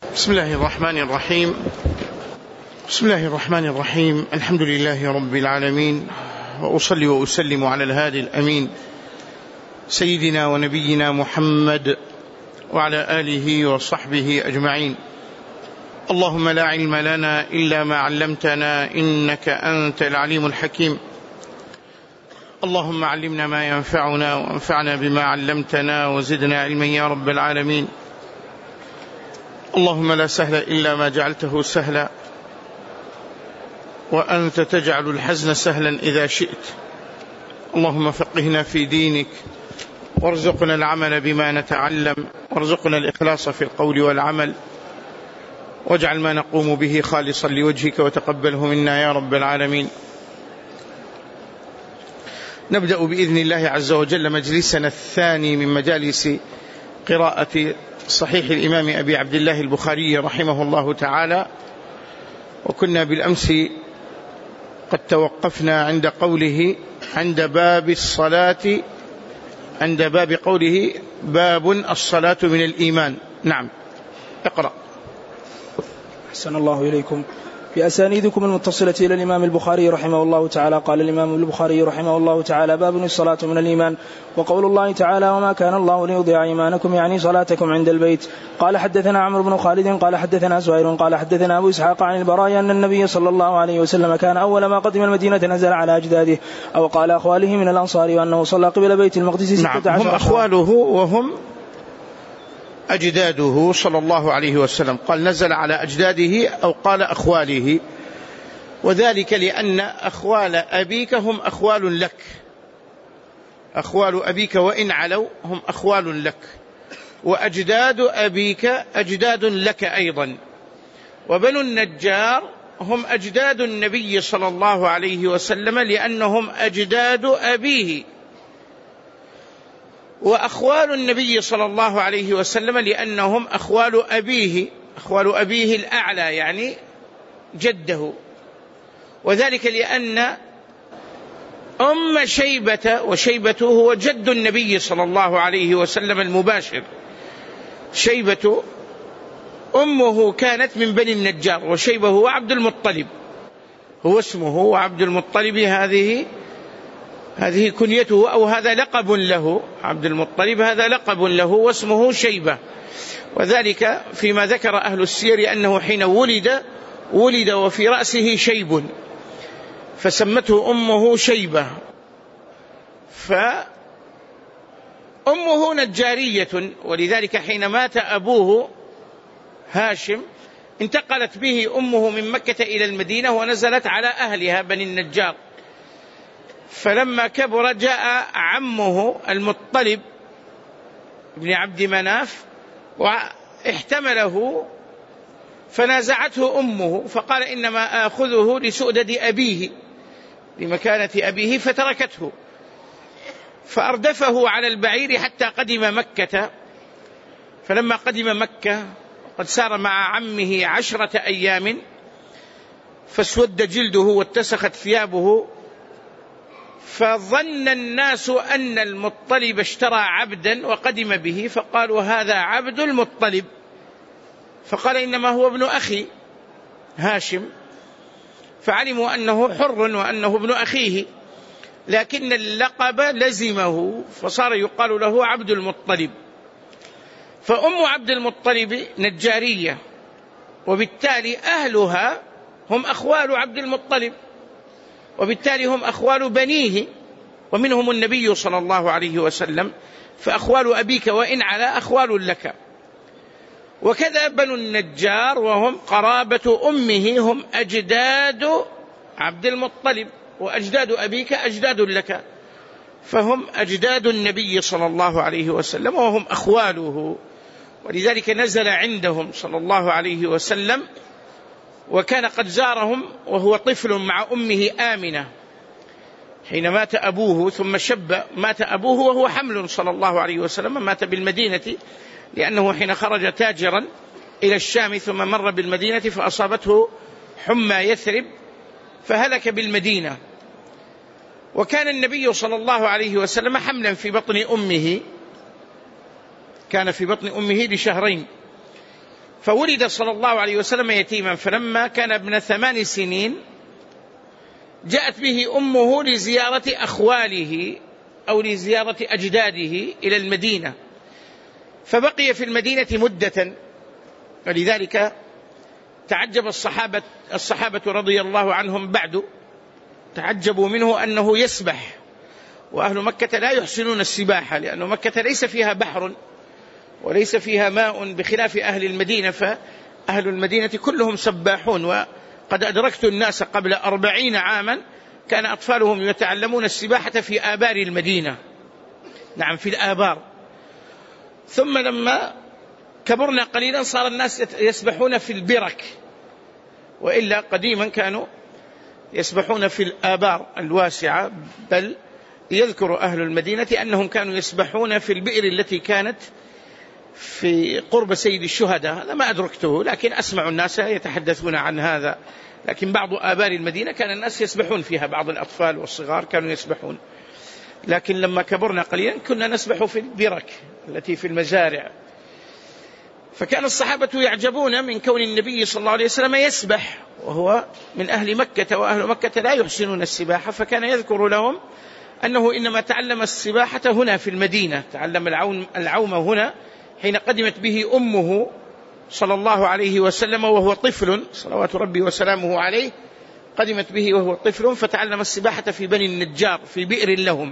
بسم الله الرحمن الرحيم. الحمد لله رب العالمين، وأصلي وأسلم على الهادي الأمين سيدنا ونبينا محمد وعلى آله وصحبه أجمعين. اللهم لا علم لنا إلا ما علمتنا، إنك أنت العليم الحكيم. اللهم علمنا ما ينفعنا وانفعنا بما علمتنا وزدنا علما يا رب العالمين. اللهم لا سهل إلا ما جعلته سهلا، وأنت تجعل الحزن سهلا إذا شئت. اللهم فقهنا في دينك، وارزقنا العمل بما نتعلم، وارزقنا الإخلاص في القول والعمل، واجعل ما نقوم به خالصا لوجهك وتقبله منا يا رب العالمين. نبدأ بإذن الله عز وجل مجلسنا الثاني من مجالس قراءة صحيح الإمام أبي عبد الله البخاري رحمه الله تعالى. وكنا بالأمس قد توقفنا عند قوله عند باب الصلاة، عند باب قوله باب الصلاة من الإيمان. نعم، اقرأ. أحسن الله إليكم. في أسانيدكم المتصلة إلى الإمام البخاري رحمه الله تعالى قال الإمام البخاري رحمه الله تعالى باب الصلاة من الإيمان. وقول الله تعالى وما كان الله ليضيع إيمانكم يعني صلاتكم عند البيت. قال حدثنا عمرو بن خالد قال حدثنا زهير قال حدثنا أبو إسحاق عن البراء أن النبي صلى الله عليه وسلم كان أول ما قدم المدينة نزل على أجداده أو قال أخواله من الأنصار، وأنه صلى قبل بيت المقدس 16. نعم، هم أخواله وهم أجداده صلى الله عليه وسلم. قال نزل على أجداده أو قال أخواله، وذلك لأن أخوال أبيك هم أخوال لك، أخوال أبيك وإن علوا هم أخوال لك، وأجداد أبيك أجداد لك أيضا. وبنو النجار هم أجداد النبي صلى الله عليه وسلم لأنهم أجداد أبيه، وأخوال النبي صلى الله عليه وسلم لأنهم أخوال أبيه، أخوال أبيه الأعلى يعني جده. وذلك لأن أم شيبة، وشيبة هو جد النبي صلى الله عليه وسلم المباشر، شيبة أمه كانت من بني النجار، وشيبة هو عبد المطلب، هو اسمه وعبد المطلب هذه كنيته أو هذا لقب له، عبد المطلب هذا لقب له واسمه شيبة. وذلك فيما ذكر أهل السير أنه حين ولد وفي رأسه شيب فسمته أمه شيبة. فأمه نجارية، ولذلك حين مات أبوه هاشم انتقلت به أمه من مكة إلى المدينة ونزلت على أهلها بني النجار. فلما كبر جاء عمه المطلب بن عبد مناف واحتمله، فنازعته أمه فقال إنما آخذه لسؤدد أبيه لمكانة أبيه، فتركته فأردفه على البعير حتى قدم مكة. فلما قدم مكة قد سار مع عمه 10 أيام فاسود جلده واتسخت ثيابه، فظن الناس أن المطلب اشترى عبدا وقدم به، فقالوا هذا عبد المطلب، فقال إنما هو ابن أخي هاشم، فعلموا أنه حر وأنه ابن أخيه، لكن اللقب لزمه فصار يقال له عبد المطلب. فأم عبد المطلب نجارية، وبالتالي أهلها هم أخوال عبد المطلب، وبالتالي هم أخوال بنيه ومنهم النبي صلى الله عليه وسلم، فأخوال أبيك وإن على أخوال لك. وكذا بنو النجار وهم قرابة أمه هم أجداد عبد المطلب، وأجداد أبيك أجداد لك، فهم أجداد النبي صلى الله عليه وسلم وهم أخواله. ولذلك نزل عندهم صلى الله عليه وسلم، وكان قد زارهم وهو طفل مع أمه آمنة حين مات أبوه، ثم مات أبوه وهو حمل صلى الله عليه وسلم، مات بالمدينة لأنه حين خرج تاجرا إلى الشام ثم مر بالمدينة فأصابته حمى يثرب فهلك بالمدينة. وكان النبي صلى الله عليه وسلم حملا في بطن أمه، كان في بطن أمه ل2 شهرين، فولد صلى الله عليه وسلم يتيما، فلما كان ابن 8 سنين جاءت به أمه لزيارة أخواله أو لزيارة أجداده إلى المدينة، فبقي في المدينة مدة. ولذلك تعجب الصحابة رضي الله عنهم بعد، تعجبوا منه أنه يسبح، وأهل مكة لا يحسنون السباحة، لأن مكة ليس فيها بحر وليس فيها ماء بخلاف أهل المدينة، فأهل المدينة كلهم سباحون. وقد أدركت الناس قبل 40 عاما كان أطفالهم يتعلمون السباحة في آبار المدينة، نعم في الآبار. ثم لما كبرنا قليلا صار الناس يسبحون في البرك، وإلا قديما كانوا يسبحون في الآبار الواسعة. بل يذكر أهل المدينة أنهم كانوا يسبحون في البئر التي كانت في قرب سيد الشهداء. هذا ما أدركته، لكن أسمع الناس يتحدثون عن هذا. لكن بعض آبار المدينة كان الناس يسبحون فيها، بعض الأطفال والصغار كانوا يسبحون. لكن لما كبرنا قليلا كنا نسبح في البرك التي في المزارع. فكان الصحابة يعجبون من كون النبي صلى الله عليه وسلم يسبح وهو من أهل مكة، وأهل مكة لا يحسنون السباحة. فكان يذكر لهم أنه إنما تعلم السباحة هنا في المدينة، تعلم العوم هنا حين قدمت به أمه صلى الله عليه وسلم وهو طفل صلوات ربي وسلامه عليه، قدمت به وهو طفل فتعلم السباحة في بني النجار في بئر لهم.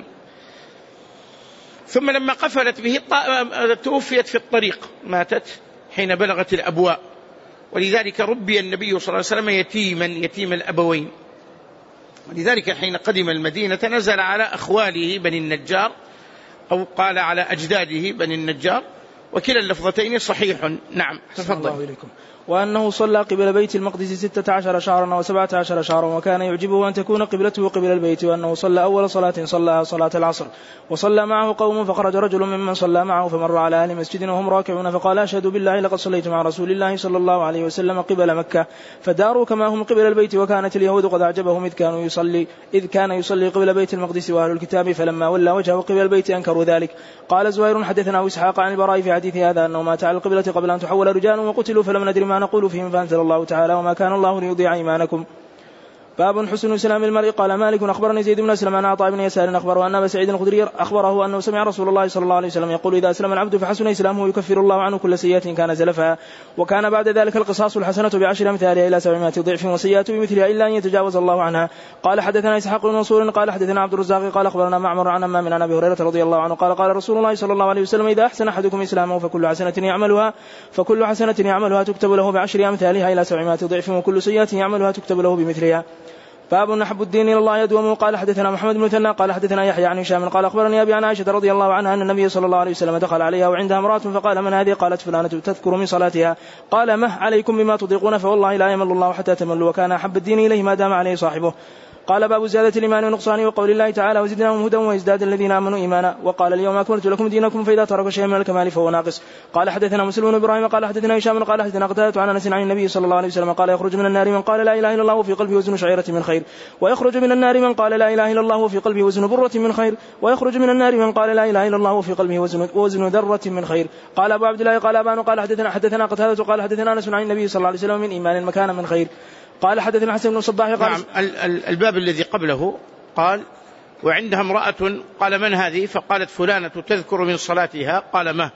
ثم لما قفلت به توفيت في الطريق، ماتت حين بلغت الأبواء. ولذلك ربي النبي صلى الله عليه وسلم يتيم الأبوين. ولذلك حين قدم المدينة نزل على أخواله بني النجار، أو قال على أجداده بني النجار، وكلا اللفظتين صحيح. نعم تفضل. وأنه صلى قبل بيت المقدس 16 شهرا و17 شهرا، وكان يعجبه أن تكون قبلته قبل البيت. وأنه صلى أول صلاة صلى صلاة العصر، وصلى معه قوم، فخرج رجل ممن صلى معه فمر على أهل مسجد وهم راكعون، فقال: أشهد بالله لقد صليت مع رسول الله صلى الله عليه وسلم قبل مكة، فداروا كما هم قبل البيت. وكانت اليهود قد أعجبهم إذ كان يصلي قبل بيت المقدس وأهل الكتاب، فلما ولى وجهه قبل البيت أنكروا ذلك. قال زهير: حدثنا إسحاق عن البراء في حديث هذا أنه مات على القبلة قبل أن تحول رجال وقتلوا، فلم ندري ما نقول فيهم، فأنزل الله تعالى: وما كان الله ليضيع إيمانكم. باب حسن إسلام المرء. قال مالك: أخبرني زيد بن أسلم عن عطاء بن يسار أخبره أن أبا سعيد الخدري أخبره أنه سمع رسول الله صلى الله عليه وسلم يقول: إذا أسلم العبد فحسن إسلامه يكفر الله عنه كل سيئة كان زلفها، وكان بعد ذلك القصاص الحسنة ب10 أمثالها إلى 700 ضعف، وسيئات بمثلها إلا أن يتجاوز الله عنها. قال حدثنا إسحاق بن منصور قال حدثنا عبد الرزاق قال أخبرنا معمر عن أمام عن أبي هريرة رضي الله عنه قال: قال رسول الله صلى الله عليه وسلم: إذا أحسن أحدكم إسلامه فكل حسنة يعملها تكتب له ب10 أمثالها إلى 700 ضعف، وكل سيئة يعملها تكتب له بمثلها. باب نحب الدين إلى الله يدوم. قال حدثنا محمد بن مثنى قال حدثنا يحيى عن هشام قال أخبرني أبي عن عائشة رضي الله عنها أن النبي صلى الله عليه وسلم دخل عليها وعندها امرأة، فقال: من هذه؟ قالت: فلانة تذكر من صلاتها. قال: مه عليكم بما تطيقون، فوالله لا يمل الله حتى تملوا، وكان أحب الدين إليه ما دام عليه صاحبه. قال: باب زيادة الإيمان ونقصانه، وقول الله تعالى: وزدناهم هدى ويزداد الذين آمنوا إيمانا. وقال: اليوم أكملت لكم دينكم، فإذا ترك شيئا من الكمال فهو ناقص. قال حدثنا مسلم بن إبراهيم قال حدثنا هشام قال حدثنا قتادة عن أنس عن النبي صلى الله عليه وسلم قال: يخرج من النار من قال لا إله إلا الله وفي قلبه وزن شعيرة من خير، ويخرج من النار من قال لا إله إلا الله وفي قلبه وزن برة من خير، ويخرج من النار من قال لا إله إلا الله وفي قلبه وزن ذرة من خير. قال أبو عبد الله قال أبان قال حدثنا قتادة قال حدثنا أنس عن النبي صلى الله عليه وسلم: من إيمان مكان من خير. قال حدثنا حسن بن صباح قال: نعم. الباب الذي قبله قال: وعندها امرأة، قال: من هذه؟ فقالت: فلانة تذكر من صلاتها. قال: ما.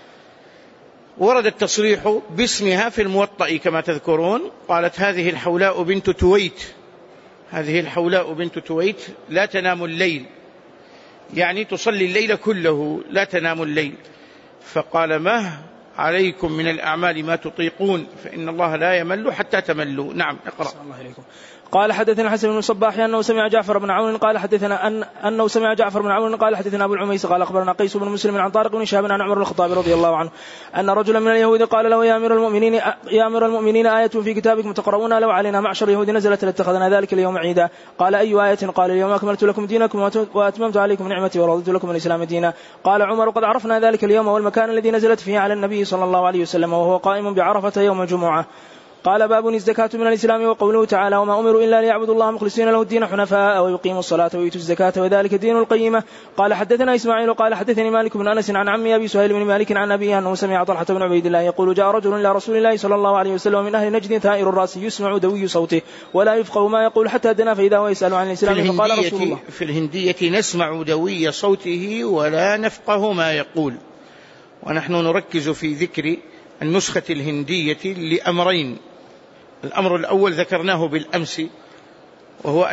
ورد التصريح باسمها في الموطأ كما تذكرون. قالت: هذه الحولاء بنت تويت، هذه الحولاء بنت تويت لا تنام الليل، يعني تصلي الليل كله لا تنام الليل. فقال: ما عليكم من الأعمال ما تطيقون، فإن الله لا يمل حتى تملوا. نعم اقرأ. الله عليكم. قال حدثنا حسن بن الصباح أنه سمع جعفر بن عون قال حدثنا أنه سمع جعفر بن عون قال حدثنا أبو العميس قال أخبرنا قيس بن مسلم عن طارق بن شهاب عن عمر بن الخطاب رضي الله عنه أن رجلا من اليهود قال له: يا أمير المؤمنين آية في كتابكم تقرؤونها لو علينا معشر يهود نزلت لاتخذنا ذلك اليوم عيدا. قال: أي آية؟ قال: اليوم أكملت لكم دينكم وأتممت عليكم نعمتي ورضيت لكم الإسلام دينا. قال عمر: قد عرفنا ذلك اليوم والمكان الذي نزلت فيه على النبي صلى الله عليه وسلم وهو قائم بعرفة يوم الجمعة. قال باب الزكاة من الإسلام. وقوله تعالى وما أمروا إلا ليعبدوا الله مخلصين له الدين حنفاء ويقيموا الصلاة ويؤتوا الزكاة وذلك الدين القيمة. قال حدثنا إسماعيل قال حدثني مالك بن أنس عن عمي أبي سهيل بن مالك عن أبيه أنه سمع طلحة بن عبيد الله يقول جاء رجل إلى رسول الله صلى الله عليه وسلم من أهل نجد ثائر الرأس يسمع دوي صوته ولا يفقه ما يقول حتى دنا فإذا هو يسأل عن الإسلام فقال رسول الله في الهندية نسمع دوي صوته ولا نفقه ما يقول. ونحن نركز في ذكر النسخة الهندية لأمرين. الأمر الأول ذكرناه بالأمس وهو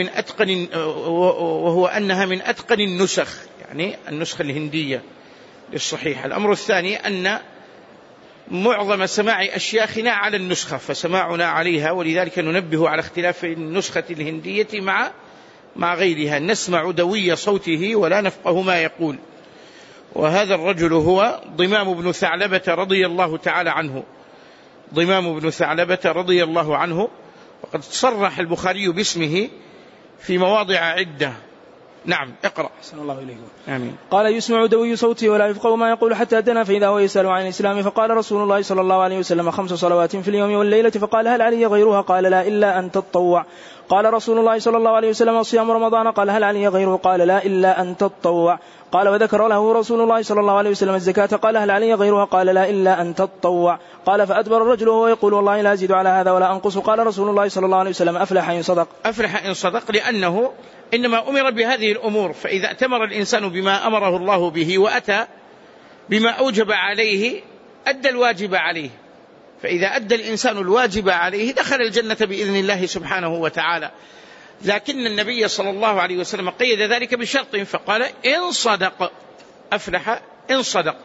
أنها من أتقن النسخ، يعني النسخة الهندية للصحيح. الأمر الثاني أن معظم سماع أشياخنا على النسخة فسماعنا عليها، ولذلك ننبه على اختلاف النسخة الهندية مع غيرها. نسمع دوي صوته ولا نفقه ما يقول. وهذا الرجل هو ضمام بن ثعلبة رضي الله تعالى عنه. ضمام بن ثعلبة رضي الله عنه، وقد صرح البخاري باسمه في مواضع عدة. نعم اقرأ. أحسن الله إليكم. آمين. قال يسمع دوي صوته ولا يفقه ما يقول حتى دنا فإذا هو يسأل عن الإسلام فقال رسول الله صلى الله عليه وسلم 5 صلوات في اليوم والليلة. فقال هل علي غيرها؟ قال لا إلا أن تطوع. قال رسول الله صلى الله عليه وسلم صيام رمضان. قال هل علي غيره؟ قال لا إلا أن تطوع. قال وذكر له رسول الله صلى الله عليه وسلم الزكاة. قال هل علي غيرها؟ قال لا إلا أن تطوع. قال فأدبر الرجل وهو يقول والله لا أزيد على هذا ولا أنقص. قال رسول الله صلى الله عليه وسلم أفلح إن صدق. أفلح إن صدق، لأنه إنما أمر بهذه الأمور، فإذا أتمر الإنسان بما أمره الله به وأتى بما أوجب عليه أدى الواجب عليه. فإذا أدى الإنسان الواجب عليه دخل الجنة بإذن الله سبحانه وتعالى. لكن النبي صلى الله عليه وسلم قيد ذلك بشرط فقال إن صدق. أفلح إن صدق.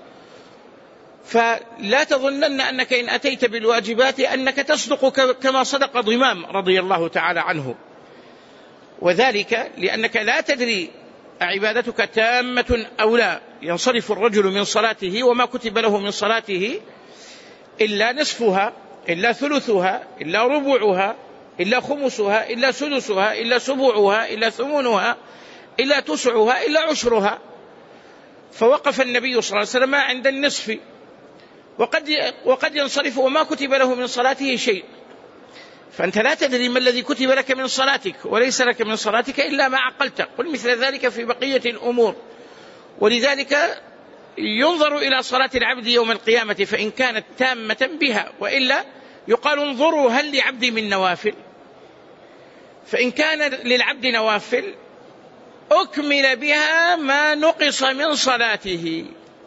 فلا تظنن أنك إن أتيت بالواجبات أنك تصدق كما صدق ضمام رضي الله تعالى عنه، وذلك لأنك لا تدري عبادتك تامة أو لا. ينصرف الرجل من صلاته وما كتب له من صلاته إلا نصفها إلا ثلثها إلا ربعها إلا خمسها إلا سدسها إلا سبعها إلا ثمنها إلا تسعها إلا عشرها. فوقف النبي صلى الله عليه وسلم عند النصف، وقد ينصرف وما كتب له من صلاته شيء. فأنت لا تدري ما الذي كتب لك من صلاتك، وليس لك من صلاتك إلا ما عقلت. قل مثل ذلك في بقية الأمور. ولذلك ينظر إلى صلاة العبد يوم القيامة فإن كانت تامة بها، وإلا يقال انظروا هل لعبد من نوافل. فإن كان للعبد نوافل أكمل بها ما نقص من صلاته.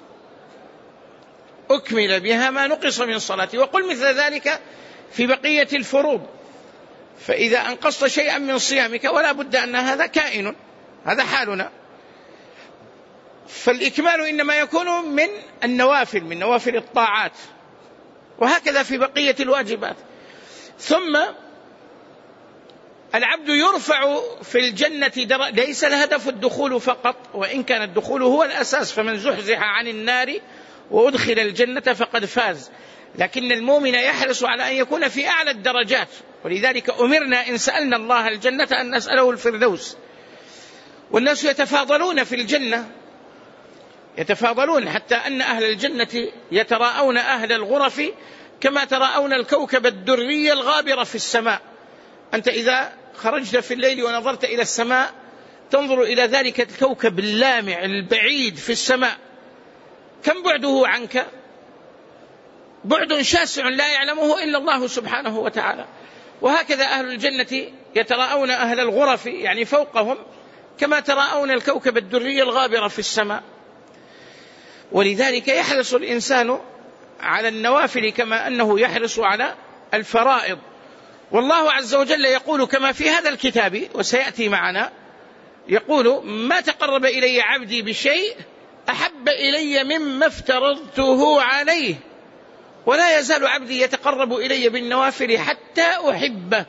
أكمل بها ما نقص من صلاته. وقل مثل ذلك في بقية الفروض. فإذا أنقصت شيئا من صيامك ولا بد أن هذا كائن، هذا حالنا. فالإكمال إنما يكون من النوافل، من نوافل الطاعات، وهكذا في بقية الواجبات. ثم العبد يرفع في الجنة ليس الهدف الدخول فقط، وإن كان الدخول هو الأساس، فمن زحزح عن النار وأدخل الجنة فقد فاز. لكن المؤمن يحرص على أن يكون في أعلى الدرجات، ولذلك أمرنا إن سألنا الله الجنة أن نسأله الفردوس. والناس يتفاضلون في الجنة، يتفاضلون حتى أن أهل الجنة يتراءون أهل الغرف كما تراءون الكوكب الدري الغابر في السماء. أنت إذا خرجت في الليل ونظرت إلى السماء تنظر إلى ذلك الكوكب اللامع البعيد في السماء، كم بعده عنك؟ بعد شاسع لا يعلمه إلا الله سبحانه وتعالى. وهكذا أهل الجنة يتراءون أهل الغرف يعني فوقهم كما تراءون الكوكب الدري الغابر في السماء. ولذلك يحرص الإنسان على النوافل كما أنه يحرص على الفرائض. والله عز وجل يقول كما في هذا الكتاب وسيأتي معنا، يقول ما تقرب إلي عبدي بشيء أحب إلي مما افترضته عليه ولا يزال عبدي يتقرب إلي بالنوافل حتى أحبه.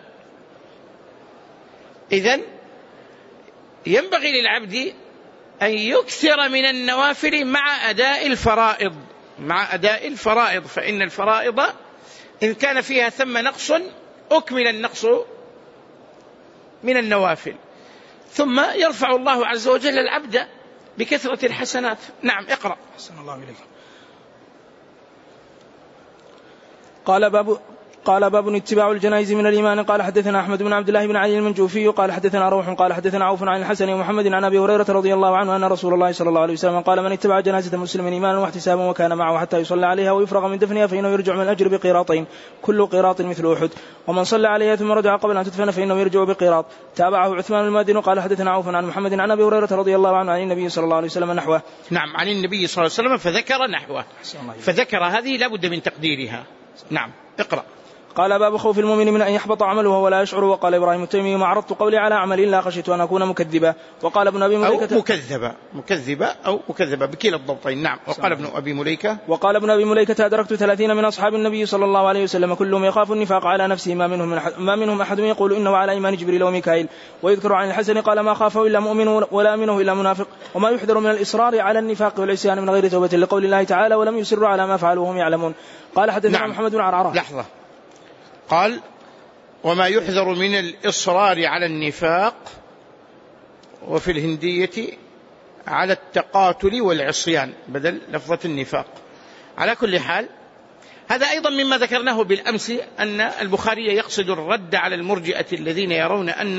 إذن ينبغي للعبد أن يكثر من النوافل مع أداء الفرائض، مع أداء الفرائض، فإن الفرائض إن كان فيها ثم نقص أكمل النقص من النوافل. ثم يرفع الله عز وجل العبد بكثرة الحسنات. نعم اقرأ. أحسن الله إليك. قال باب اتباع الجنائز من الإيمان. قال حدثنا أحمد بن عبد الله بن علي المنجوفي قال حدثنا روح قال حدثنا عوف عن الحسن ومحمد عن أبي هريرة رضي الله عنه أن رسول الله صلى الله عليه وسلم قال من اتبع جنازة مسلم إيمانا واحتسابا وكان معه حتى يصلى عليها ويفرغ من دفنها فإنه يرجع من الأجر بقيراطين كل قيراط مثل أحد، ومن صلى عليها ثم رجع قبل أن تدفن فإنه يرجع بقيراط. تابعه عثمان المادن قال حدثنا عوف عن محمد عن أبي هريرة رضي الله عنه عن النبي صلى الله عليه وسلم نحوه. نعم، عن النبي صلى الله عليه وسلم فذكر نحوه، فذكر هذه لا بد من تقديرها. نعم، اقرأ. قال باب خوف المؤمن من أن يحبط عمله ولا يشعر. وقال إبراهيم التيمي ما عرضت قولي على عمل إلا خشيت أن أكون مكذبا. وقال ابن أبي مليكة أو مكذبة أو مكذبة بكلا الضبطين. نعم. وقال ابن أبي مليكة أدركت 30 من أصحاب النبي صلى الله عليه وسلم كلهم يخاف النفاق على نفسه ما منهم أحد يقول إنه على إيمان جبريل وميكائيل. ويذكر عن الحسن قال ما خافه إلا مؤمن ولا أمنه إلا منافق. وما يحذر من الإصرار على النفاق والعصيان من غير توبة لقول الله تعالى ولم يسروا على ما فعلوا وهم يعلمون. قال حدثنا محمد بن عرعرة. لحظة، قال وما يحذر من الإصرار على النفاق، وفي الهندية على التقاتل والعصيان بدل لفظة النفاق. على كل حال هذا أيضا مما ذكرناه بالأمس أن البخاري يقصد الرد على المرجئة الذين يرون أن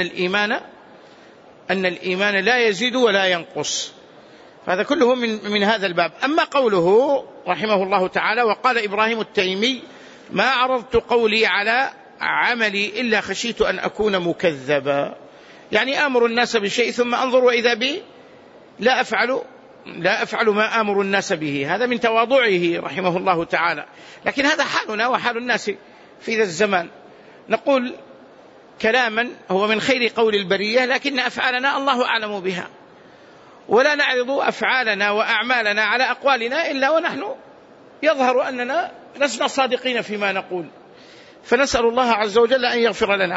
الإيمان لا يزيد ولا ينقص. هذا كله من هذا الباب. أما قوله رحمه الله تعالى وقال إبراهيم التيمي ما عرضت قولي على عملي إلا خشيت أن أكون مكذبا، يعني آمر الناس بشيء ثم أنظر وإذا بي لا أفعل ما آمر الناس به. هذا من تواضعه رحمه الله تعالى. لكن هذا حالنا وحال الناس في ذا الزمان، نقول كلاما هو من خير قول البرية لكن أفعالنا الله أعلم بها، ولا نعرض أفعالنا وأعمالنا على أقوالنا إلا ونحن يظهر أننا لسنا صادقين فيما نقول، فنسأل الله عز وجل أن يغفر لنا.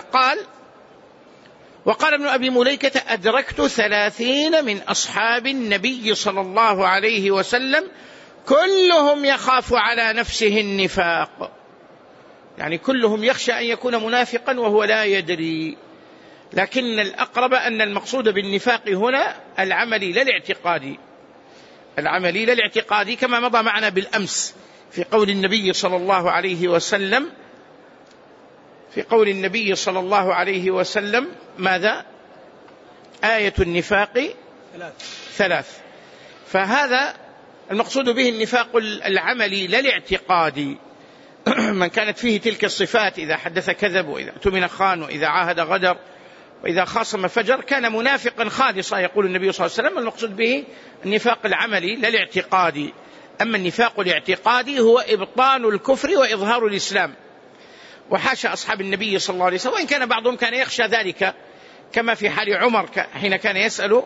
وقال ابن أبي مليكة أدركت 30 من أصحاب النبي صلى الله عليه وسلم كلهم يخاف على نفسه النفاق، يعني كلهم يخشى أن يكون منافقا وهو لا يدري. لكن الأقرب أن المقصود بالنفاق هنا العملي لا الاعتقادي كما مضى معنا بالأمس في قول النبي صلى الله عليه وسلم ماذا؟ آية النفاق 3. فهذا المقصود به النفاق العملي لا الاعتقادي. من كانت فيه تلك الصفات إذا حدث كذب وإذا اؤتمن خان وإذا عاهد غدر وإذا خاصم فجر كان منافقا خالصا، يقول النبي صلى الله عليه وسلم المقصود به النفاق العملي لا الاعتقادي. أما النفاق الاعتقادي هو إبطان الكفر وإظهار الإسلام، وحاشا أصحاب النبي صلى الله عليه وسلم، وإن كان بعضهم كان يخشى ذلك كما في حال عمر حين كان يسأل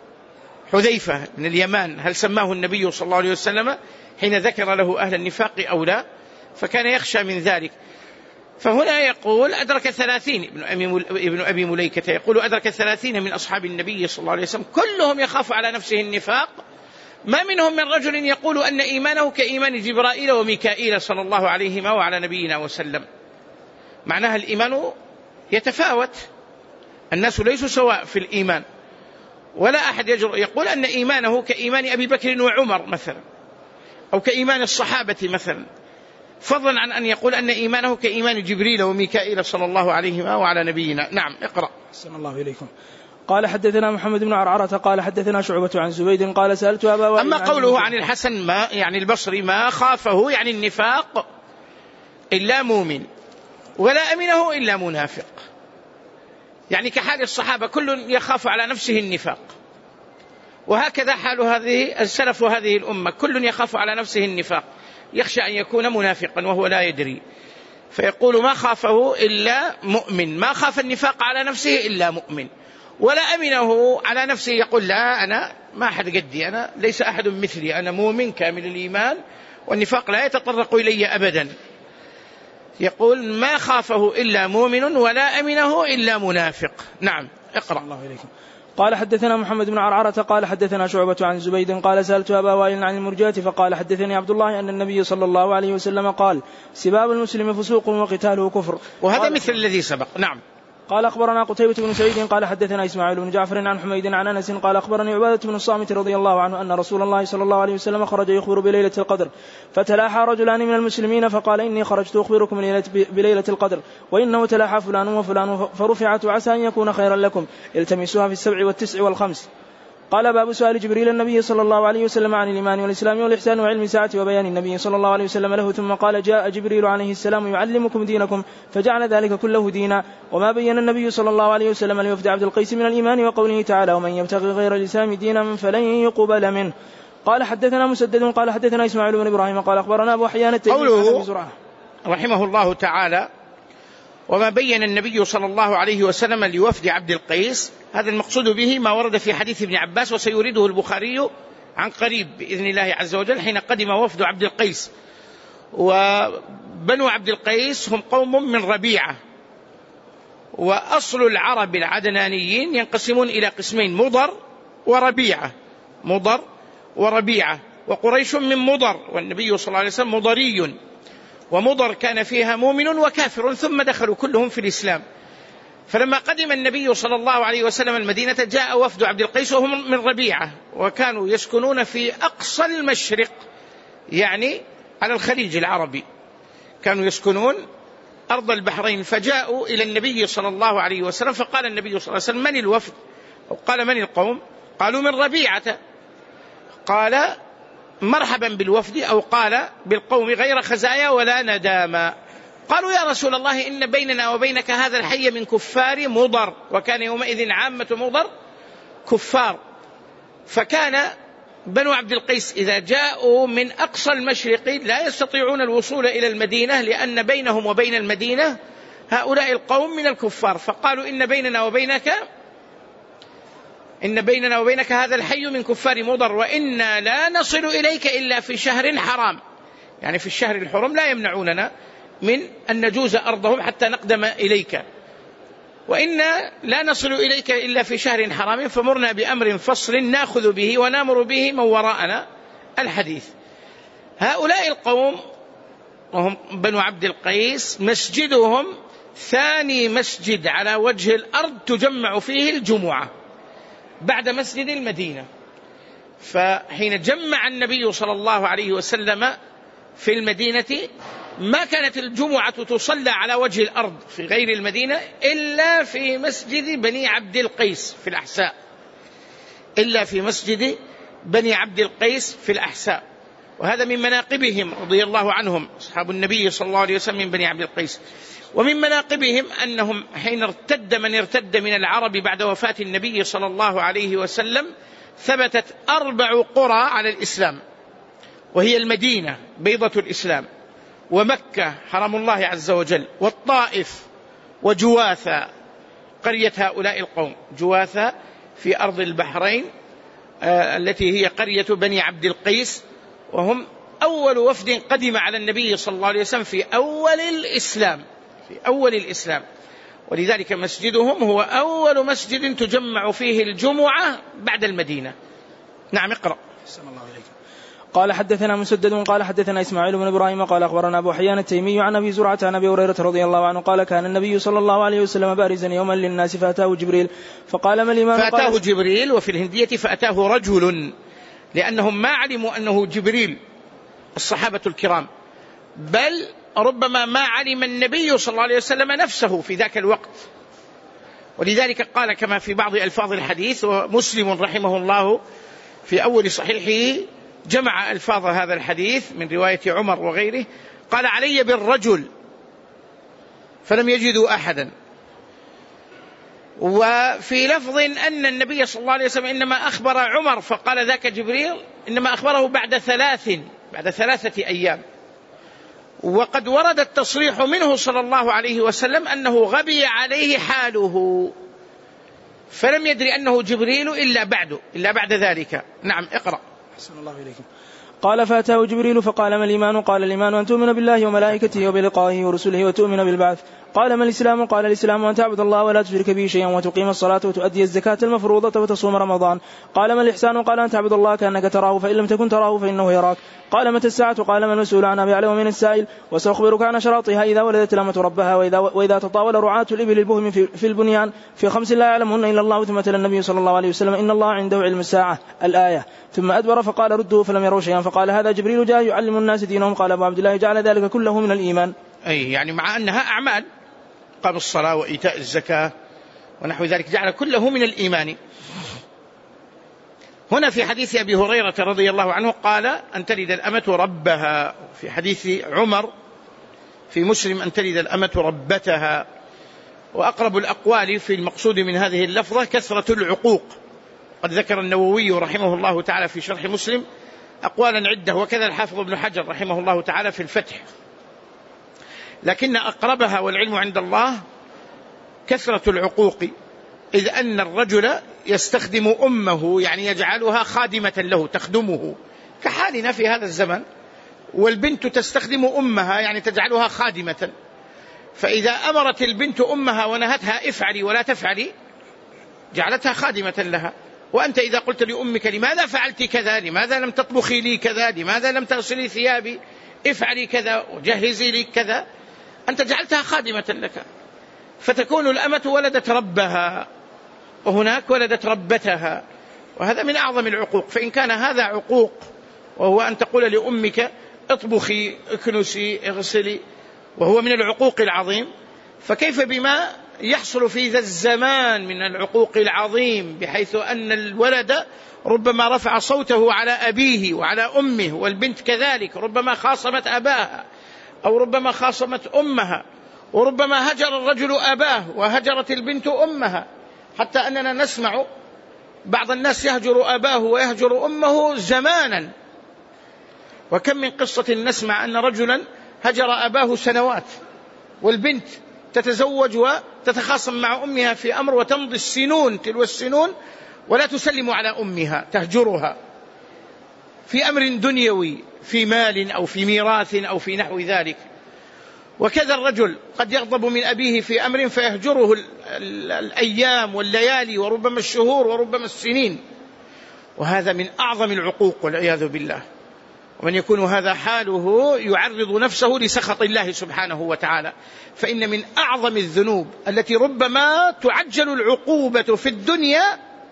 حذيفة بن اليمان هل سماه النبي صلى الله عليه وسلم حين ذكر له أهل النفاق أو لا، فكان يخشى من ذلك. فهنا يقول أدرك 30 ابن أبي مليكة يقول أدرك 30 من أصحاب النبي صلى الله عليه وسلم كلهم يخاف على نفسه النفاق، ما منهم من رجل يقول أن إيمانه كإيمان جبرائيل وميكائيل صلى الله عليهما وعلى نبينا وسلم. معناها الإيمان يتفاوت، الناس ليسوا سواء في الإيمان، ولا أحد يجرؤ يقول أن إيمانه كإيمان أبي بكر وعمر مثلا أو كإيمان الصحابة مثلا، فضلا عن أن يقول أن إيمانه كإيمان جبريل وميكائيل صلى الله عليهما وعلى نبينا. نعم، اقرأ. أحسن الله إليكم. قال حدثنا محمد بن عرعرة قال حدثنا شعبة عن زبيد قال سألت أبا وائل. أما قوله عن الحسن ما يعني البصري ما خافه يعني النفاق إلا مؤمن ولا أمنه إلا منافق، يعني كحال الصحابة كل يخاف على نفسه النفاق، وهكذا حال هذه السلف وهذه الأمة كل يخاف على نفسه النفاق، يخشى أن يكون منافقا وهو لا يدري، فيقول ما خافه إلا مؤمن، ما خاف النفاق على نفسه إلا مؤمن، ولا أمنه على نفسه يقول لا أنا ما أحد قدي، أنا ليس أحد مثلي، أنا مؤمن كامل الإيمان والنفاق لا يتطرق إلي أبدا. يقول ما خافه إلا مؤمن ولا أمنه إلا منافق. نعم، اقرأ. الله إليكم. قال حدثنا محمد بن عرعرة قال حدثنا شعبة عن زبيد قال سألت أبا وائل عن المرجئة فقال حدثني عبد الله أن النبي صلى الله عليه وسلم قال سباب المسلم فسوق وقتاله كفر. وهذا مثل الذي سبق. نعم. قال أخبرنا قتيبة بن سعيد قال حدثنا إسماعيل بن جعفر عن حميد عن أنس قال أخبرني عبادة بن الصامت رضي الله عنه أن رسول الله صلى الله عليه وسلم خرج يخبر بليلة القدر فتلاحى رجلان من المسلمين فقال إني خرجت أخبركم بليلة القدر وإنه تلاحى فلان وفلان فرفعت عسى أن يكون خيرا لكم التمسوها في 7 و9 و5. قال باب سؤال جبريل النبي صلى الله عليه وسلم عن الإيمان والإسلام والإحسان وعلم الساعة وبيان النبي صلى الله عليه وسلم له ثم قال جاء جبريل عليه السلام يعلمكم دينكم فجعل ذلك كله دينا. وما بين النبي صلى الله عليه وسلم لوفد عبد القيس من الإيمان وقوله تعالى ومن يبتغي غير الإسلام دينا فلن يقبل منه. قال حدثنا مسدد قال حدثنا إسماعيل بن إبراهيم قال أخبرنا أبو حيان التيمي قوله رحمه الله تعالى وما بين النبي صلى الله عليه وسلم لوفد عبد القيس، هذا المقصود به ما ورد في حديث ابن عباس وسيريده البخاري عن قريب بإذن الله عز وجل حين قدم وفد عبد القيس. وبنو عبد القيس هم قوم من ربيعة، وأصل العرب العدنانيين ينقسمون إلى قسمين مضر وربيعة، مضر وربيعة، وقريش من مضر والنبي صلى الله عليه وسلم مضري، ومضر كان فيها مؤمن وكافر ثم دخلوا كلهم في الإسلام. فلما قدم النبي صلى الله عليه وسلم المدينة جاء وفد عبد القيس وهم من ربيعة، وكانوا يسكنون في أقصى المشرق يعني على الخليج العربي، كانوا يسكنون أرض البحرين. فجاءوا إلى النبي صلى الله عليه وسلم فقال النبي صلى الله عليه وسلم من الوفد؟ أو قال من القوم؟ قالوا من ربيعة. قال مرحبا بالوفد، أو قال بالقوم غير خزايا ولا نداما. قالوا يا رسول الله إن بيننا وبينك هذا الحي من كفار مضر، وكان يومئذ عامة مضر كفار. فكان بنو عبد القيس إذا جاءوا من أقصى المشرق لا يستطيعون الوصول إلى المدينة، لأن بينهم وبين المدينة هؤلاء القوم من الكفار. فقالوا إن بيننا وبينك هذا الحي من كفار مضر، وإنا لا نصل إليك إلا في شهر حرام، يعني في الشهر الحرم لا يمنعوننا من أن نجوز أرضهم حتى نقدم إليك، وإنا لا نصل إليك إلا في شهر حرام فمرنا بأمر فصل نأخذ به ونأمر به من وراءنا الحديث. هؤلاء القوم وهم بنو عبد القيس مسجدهم ثاني مسجد على وجه الأرض تجمع فيه الجمعة بعد مسجد المدينة. فحين جمع النبي صلى الله عليه وسلم في المدينة ما كانت الجمعة تصلى على وجه الأرض في غير المدينة إلا في مسجد بني عبد القيس في الأحساء، إلا في مسجد بني عبد القيس في الأحساء. وهذا من مناقبهم رضي الله عنهم أصحاب النبي صلى الله عليه وسلم من بني عبد القيس. ومن مناقبهم أنهم حين ارتد من ارتد من العرب بعد وفاة النبي صلى الله عليه وسلم ثبتت 4 قرى على الإسلام، وهي المدينة بيضة الإسلام، ومكة حرم الله عز وجل، والطائف، وجواثة قرية هؤلاء القوم، جواثة في أرض البحرين التي هي قرية بني عبد القيس، وهم أول وفد قدم على النبي صلى الله عليه وسلم في أول الإسلام. ولذلك مسجدهم هو أول مسجد تجمع فيه الجمعة بعد المدينة. نعم اقرأ. قال حدثنا مسدد قال حدثنا إسماعيل بن إبراهيم قال أخبرنا أبو حيان التيمي عن أبي زرعة عن أبي هريرة رضي الله عنه قال كان النبي صلى الله عليه وسلم بارزا يوما للناس فأتاه جبريل فقال ما الإيمان؟ فأتاه جبريل، وفي الهندية فأتاه رجل، لأنهم ما علموا أنه جبريل الصحابة الكرام، بل ربما ما علم النبي صلى الله عليه وسلم نفسه في ذاك الوقت. ولذلك قال كما في بعض ألفاظ الحديث، ومسلم رحمه الله في أول صحيحه جمع ألفاظ هذا الحديث من رواية عمر وغيره، قال علي بالرجل فلم يجدوا أحدا. وفي لفظ أن النبي صلى الله عليه وسلم إنما أخبر عمر فقال ذاك جبريل، إنما أخبره بعد 3 أيام. وقد ورد التصريح منه صلى الله عليه وسلم أنه غبي عليه حاله، فلم يدري أنه جبريل إلا بعد ذلك. نعم اقرأ. أحسن الله إليكم. قال فأتاه جبريل فقال ما الإيمان؟ قال الإيمان أن تؤمن بالله وملائكته وبلقائه ورسله وتؤمن بالبعث قال ما الإسلام؟ قال الإسلام أن تعبد الله ولا تشرك به شيئا وتقيم الصلاة وتؤدي الزكاة المفروضة وتصوم رمضان. قال ما الإحسان؟ قال أن تعبد الله كأنك تراه فإن لم تكن تراه فإنه يراك. قال متى الساعة؟ قال ما المسؤول عنها بأعلم من السائل. وسأخبرك عن أشراطها إذا ولدت الأمة ربها وإذا تطاول رعاة الإبل البهم في البنيان في 5 لا يعلمهن إلا الله. ثم تلا النبي صلى الله عليه وسلم إن الله عنده علم الساعة الآية. ثم أدبر فقال ردوه فلم يروا شيئا. فقال هذا جبريل جاء يعلم الناس دينهم. قال أبو عبد الله جعل ذلك كله من الإيمان. أي يعني مع أنها أعمال قام الصلاة وإيتاء الزكاة ونحو ذلك جعل كله من الإيمان. هنا في حديث أبي هريرة رضي الله عنه قال أن تلد الأمة ربها. في حديث عمر في مسلم أن تلد الأمة ربتها. وأقرب الأقوال في المقصود من هذه اللفظة كثرة العقوق. قد ذكر النووي رحمه الله تعالى في شرح مسلم أقوالا عدة، وكذا الحافظ ابن حجر رحمه الله تعالى في الفتح، لكن أقربها والعلم عند الله كثرة العقوق، إذ أن الرجل يستخدم أمه، يعني يجعلها خادمة له تخدمه كحالنا في هذا الزمن، والبنت تستخدم أمها يعني تجعلها خادمة. فإذا أمرت البنت أمها ونهتها افعلي ولا تفعلي جعلتها خادمة لها. وأنت إذا قلت لأمك لماذا فعلت كذا، لماذا لم تطبخي لي كذا، لماذا لم تغسلي ثيابي، افعلي كذا وجهزي لي كذا، أنت جعلتها خادمة لك. فتكون الأمة ولدت ربها وهناك ولدت ربتها، وهذا من أعظم العقوق. فإن كان هذا عقوق وهو أن تقول لأمك اطبخي اكنسي اغسلي وهو من العقوق العظيم، فكيف بما يحصل في ذا الزمان من العقوق العظيم، بحيث أن الولد ربما رفع صوته على أبيه وعلى أمه، والبنت كذلك ربما خاصمت أباها أو ربما خاصمت أمها، وربما هجر الرجل أباه وهجرت البنت أمها، حتى أننا نسمع بعض الناس يهجر أباه ويهجر أمه زمانا. وكم من قصة نسمع أن رجلا هجر أباه سنوات، والبنت تتزوج وتتخاصم مع أمها في أمر وتمضي السنون تلو السنون ولا تسلم على أمها، تهجرها في أمر دنيوي، في مال أو في ميراث أو في نحو ذلك. وكذا الرجل قد يغضب من أبيه في أمر فيهجره الأيام والليالي وربما الشهور وربما السنين، وهذا من أعظم العقوق والعياذ بالله. ومن يكون هذا حاله يعرض نفسه لسخط الله سبحانه وتعالى. فإن من أعظم الذنوب التي ربما تعجل العقوبة في الدنيا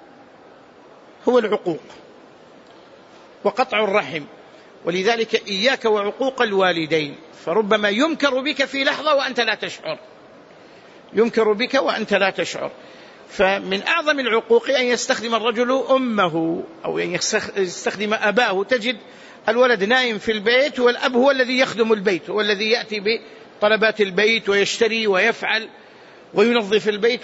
هو العقوق وقطع الرحم. ولذلك إياك وعقوق الوالدين، فربما ينكر بك في لحظة وأنت لا تشعر، ينكر بك وأنت لا تشعر. فمن أعظم العقوق أن يستخدم الرجل أمه أو أن يستخدم أباه. تجد الولد نائم في البيت والأب هو الذي يخدم البيت، هو الذي يأتي بطلبات البيت ويشتري ويفعل وينظف البيت،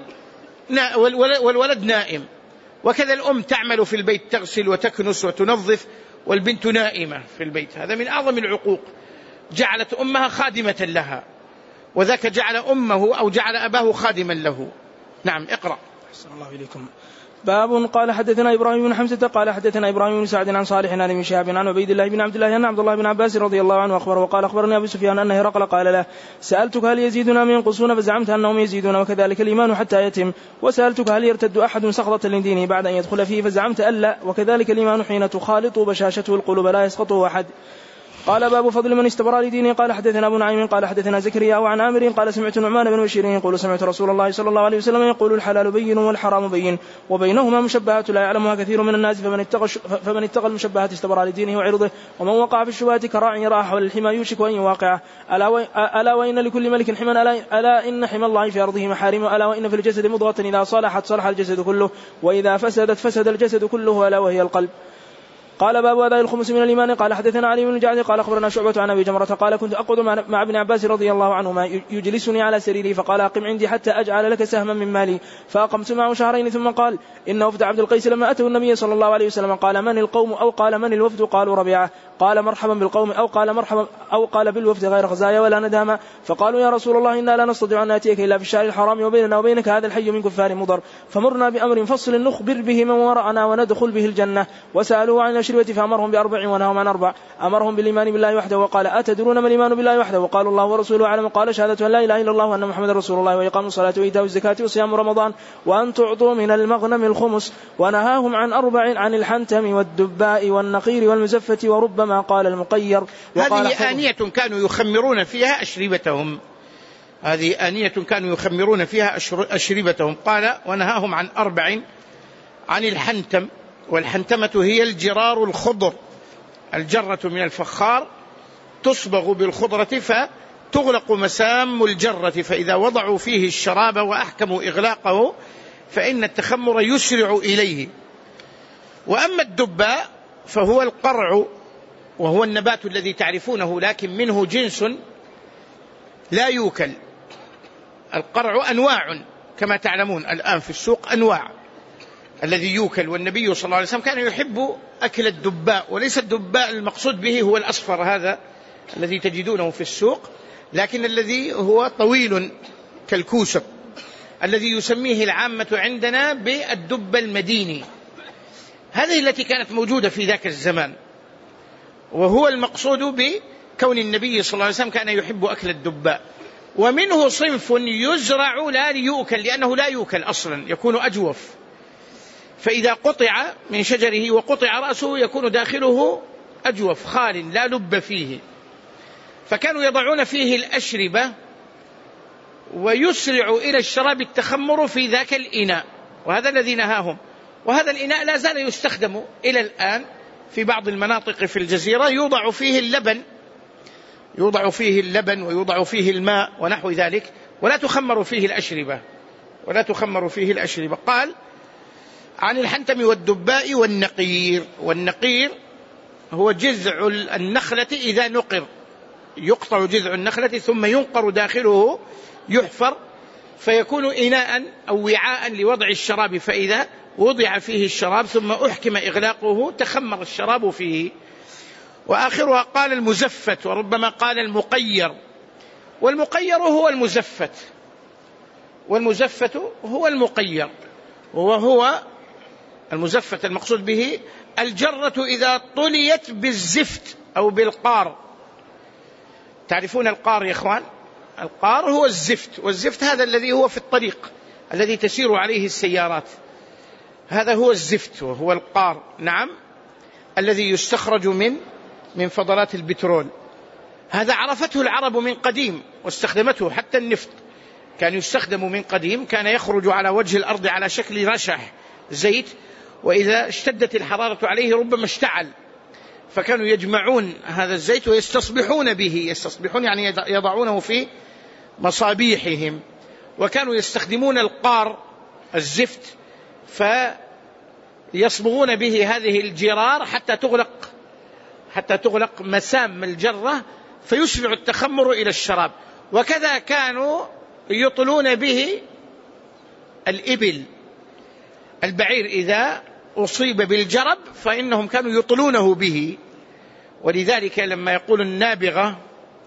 والولد نائم. وكذا الأم تعمل في البيت، تغسل وتكنس وتنظف، والبنت نائمة في البيت. هذا من أعظم العقوق، جعلت أمها خادمة لها، وذاك جعل أمه أو جعل أباه خادما له. نعم اقرأ. أحسن الله إليكم. باب. قال حدثنا إبراهيم بن حمزة قال حدثنا إبراهيم بن سعد عن صالح عن ابن شهاب عن عبيد الله بن عبد الله أن عبد الله بن عباس رضي الله عنه أخبره وقال أخبرني أبو سفيان أن هرقل قال له سألتك هل يزيدون أم ينقصون فزعمت أنهم يزيدون وكذلك الإيمان حتى يتم، وسألتك هل يرتد أحد سخطة لدينه بعد أن يدخل فيه فزعمت ألا، وكذلك الإيمان حين تخالط بشاشته القلوب لا يسقطه أحد. قال باب فضل من استبرأ لدينه. قال حدثنا أبو نعيم قال حدثنا زكريا عن عامر قال سمعت نعمان بن بشير يقول سمعت رسول الله صلى الله عليه وسلم يقول الحلال بين والحرام بين وبينهما مشبهات لا يعلمها كثير من الناس، فمن اتقى المشبهات استبرأ لدينه وعرضه، ومن وقع في الشبهات كراع يرعى حول الحمى يوشك أن يواقعه. ألا وإن لكل ملك حمى، ألا إن حمى الله في أرضه محارم، ألا وإن في الجسد مضغة إذا صلحت صلح الجسد كله وإذا فسدت فسد الجسد كله ألا وهي القلب. قال باب أداء الخمس من الإيمان. قال حدثنا علي بن جعد قال أخبرنا شعبة عن أبي جمرة قال كنت أقعد مع ابن عباس رضي الله عنهما يجلسني على سريري فقال أقم عندي حتى أجعل لك سهما من مالي، فأقمت معه شهرين ثم قال إن وفد عبد القيس لما أتوا النبي صلى الله عليه وسلم قال من القوم أو قال من الوفد، قالوا ربيعة، قال مرحبا بالقوم أو قال بالوفد غير خزايا ولا ندامة. فقالوا يا رسول الله إنا لا نستطيع أن نأتيك إلا في الشهر الحرام وبيننا وبينك هذا الحي من كفار مضر، فمرنا بأمر فصل نخبر به من وراءنا وندخل به الجنة. وسألوه عن الأشربة فأمرهم ب4 ونهاهم عن 4. أمرهم بالإيمان بالله وحده وقال أتدرون ما الإيمان بالله وحده؟ وقالوا الله ورسوله أعلم. قال شهادة أن لا إله إلا الله وأن محمد رسول الله وإقام الصلاة وإيتاء الزكاة وصيام رمضان وأن تعطوا من المغنم الخمس. ونهاهم عن 4 عن الحنتم والدباء والنقير والمزفة وربما قال المقير. هذه آنية كانوا يخمرون فيها أشربتهم، هذه آنية كانوا يخمرون فيها أشربتهم. قال ونهاهم عن 4 عن الحنتم، والحنتمة هي الجرار الخضر، الجرة من الفخار تصبغ بالخضرة فتغلق مسام الجرة، فإذا وضعوا فيه الشراب وأحكموا إغلاقه فإن التخمر يسرع إليه. وأما الدباء فهو القرع، وهو النبات الذي تعرفونه لكن منه جنس لا يوكل. القرع أنواع كما تعلمون الآن في السوق أنواع الذي يوكل، والنبي صلى الله عليه وسلم كان يحب أكل الدباء، وليس الدباء المقصود به هو الأصفر هذا الذي تجدونه في السوق، لكن الذي هو طويل كالكوسب الذي يسميه العامة عندنا بالدب المديني. هذه التي كانت موجودة في ذاك الزمان، وهو المقصود بكون النبي صلى الله عليه وسلم كان يحب أكل الدباء. ومنه صنف يزرع لا ليؤكل، لأنه لا يؤكل أصلا، يكون أجوف، فإذا قطع من شجره وقطع رأسه يكون داخله أجوف خال لا لب فيه، فكانوا يضعون فيه الأشربة ويسرع إلى الشراب التخمر في ذاك الإناء، وهذا الذي نهاهم. وهذا الإناء لا زال يستخدم إلى الآن في بعض المناطق في الجزيرة، يوضع فيه اللبن ويوضع فيه الماء ونحو ذلك، ولا تخمر فيه الأشربة. قال عن الحنتم والدباء والنقير. والنقير هو جذع النخلة إذا نقر، يقطع جذع النخلة ثم ينقر داخله، يحفر فيكون إناء أو وعاء لوضع الشراب، فإذا وضع فيه الشراب ثم أحكم إغلاقه تخمر الشراب فيه. وآخرها قال المزفت، وربما قال المقير. والمقير هو المزفت، والمزفت هو المقير، وهو المزفت المقصود به الجرة إذا طليت بالزفت أو بالقار. تعرفون القار يا إخوان؟ القار هو الزفت، والزفت هذا الذي هو في الطريق الذي تسير عليه السيارات، هذا هو الزفت وهو القار، نعم، الذي يستخرج من فضلات البترول. هذا عرفته العرب من قديم واستخدمته، حتى النفط كان يستخدم من قديم، كان يخرج على وجه الأرض على شكل رشح زيت، وإذا اشتدت الحرارة عليه ربما اشتعل، فكانوا يجمعون هذا الزيت ويستصبحون به، يستصبحون يعني يضعونه في مصابيحهم. وكانوا يستخدمون القار الزفت فيصبغون به هذه الجرار حتى تغلق مسام الجرة فيسرع التخمر إلى الشراب. وكذا كانوا يطلون به الإبل، البعير إذا أصيب بالجرب فإنهم كانوا يطلونه به. ولذلك لما يقول النابغة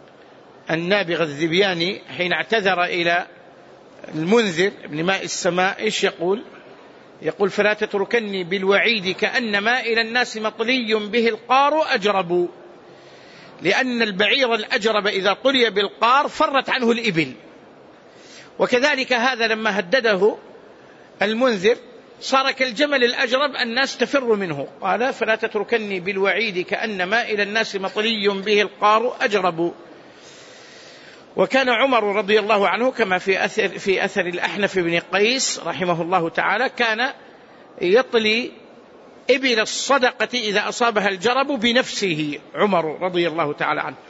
الذبياني حين اعتذر إلى المنذر ابن ماء السماء إيش يقول فلا تتركني بالوعيد كأنما إلى الناس مطلي به القار أجرب، لأن البعير الأجرب إذا طلي بالقار فرت عنه الإبل. وكذلك هذا لما هدده المنذر صار كالجمل الأجرب، الناس تفر منه. قال فلا تتركني بالوعيد كأنما إلى الناس مطلي به القار أجرب. وكان عمر رضي الله عنه كما في أثر الأحنف بن قيس رحمه الله تعالى كان يطلي إبل الصدقة إذا أصابها الجرب بنفسه، عمر رضي الله تعالى عنه.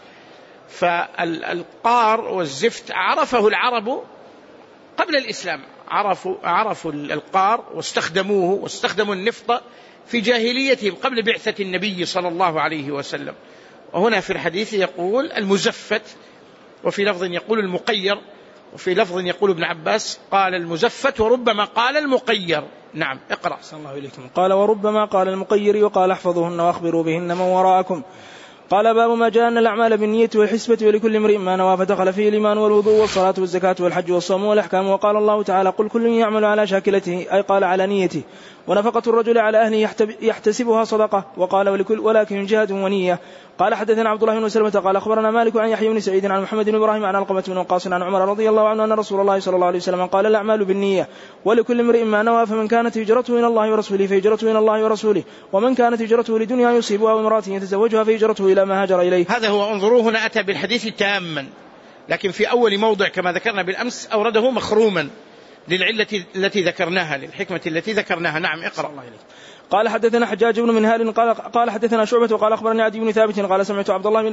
فالقار والزفت عرفه العرب قبل الإسلام، عرفوا القار واستخدموه، واستخدموا النفط في جاهليتهم قبل بعثة النبي صلى الله عليه وسلم. وهنا في الحديث يقول المزفت، وفي لفظ يقول المقير، وفي لفظ يقول ابن عباس قال المزفت وربما قال المقير. نعم اقرأ. صلى الله عليكم. قال وربما قال المقير، وقال احفظوهن واخبروا بهن من وراءكم. قال باب ما جاء أن الأعمال بالنية والحسبة ولكل امرئ ما نوى فدخل فيه الإيمان والوضوء والصلاة والزكاة والحج والصوم والأحكام. وقال الله تعالى قل كل يعمل على شاكلته أي قال على نيته. ونفقة الرجل على أهله يحتسبها صدقة. وقال ولكن جهاد ونية. قال حدثنا عبد الله بن سلمة قال أخبرنا مالك عن يحيى بن سعيد عن محمد بن إبراهيم عن علقمة بن وقاص عن عمر رضي الله عنه أن رسول الله صلى الله عليه وسلم قال الأعمال بالنية ولكل امرئ ما نوى فمن كانت هجرته إلى الله ورسوله فهجرته إلى الله ورسوله ومن كانت هجرته لدنيا يصيبها وامرأة يتزوجها فهجرته إلى ما هاجر إليه. هذا هو. انظروا هنا أتى بالحديث تاما، لكن في أول موضع كما ذكرنا بالأمس أورده مخروما للعلة التي ذكرناها، للحكمة التي ذكرناها. نعم اقرأ. قال حدثنا حجاج بن منهال قال حدثنا شعبة وقال أخبرني عدي بن ثابت قال سمعت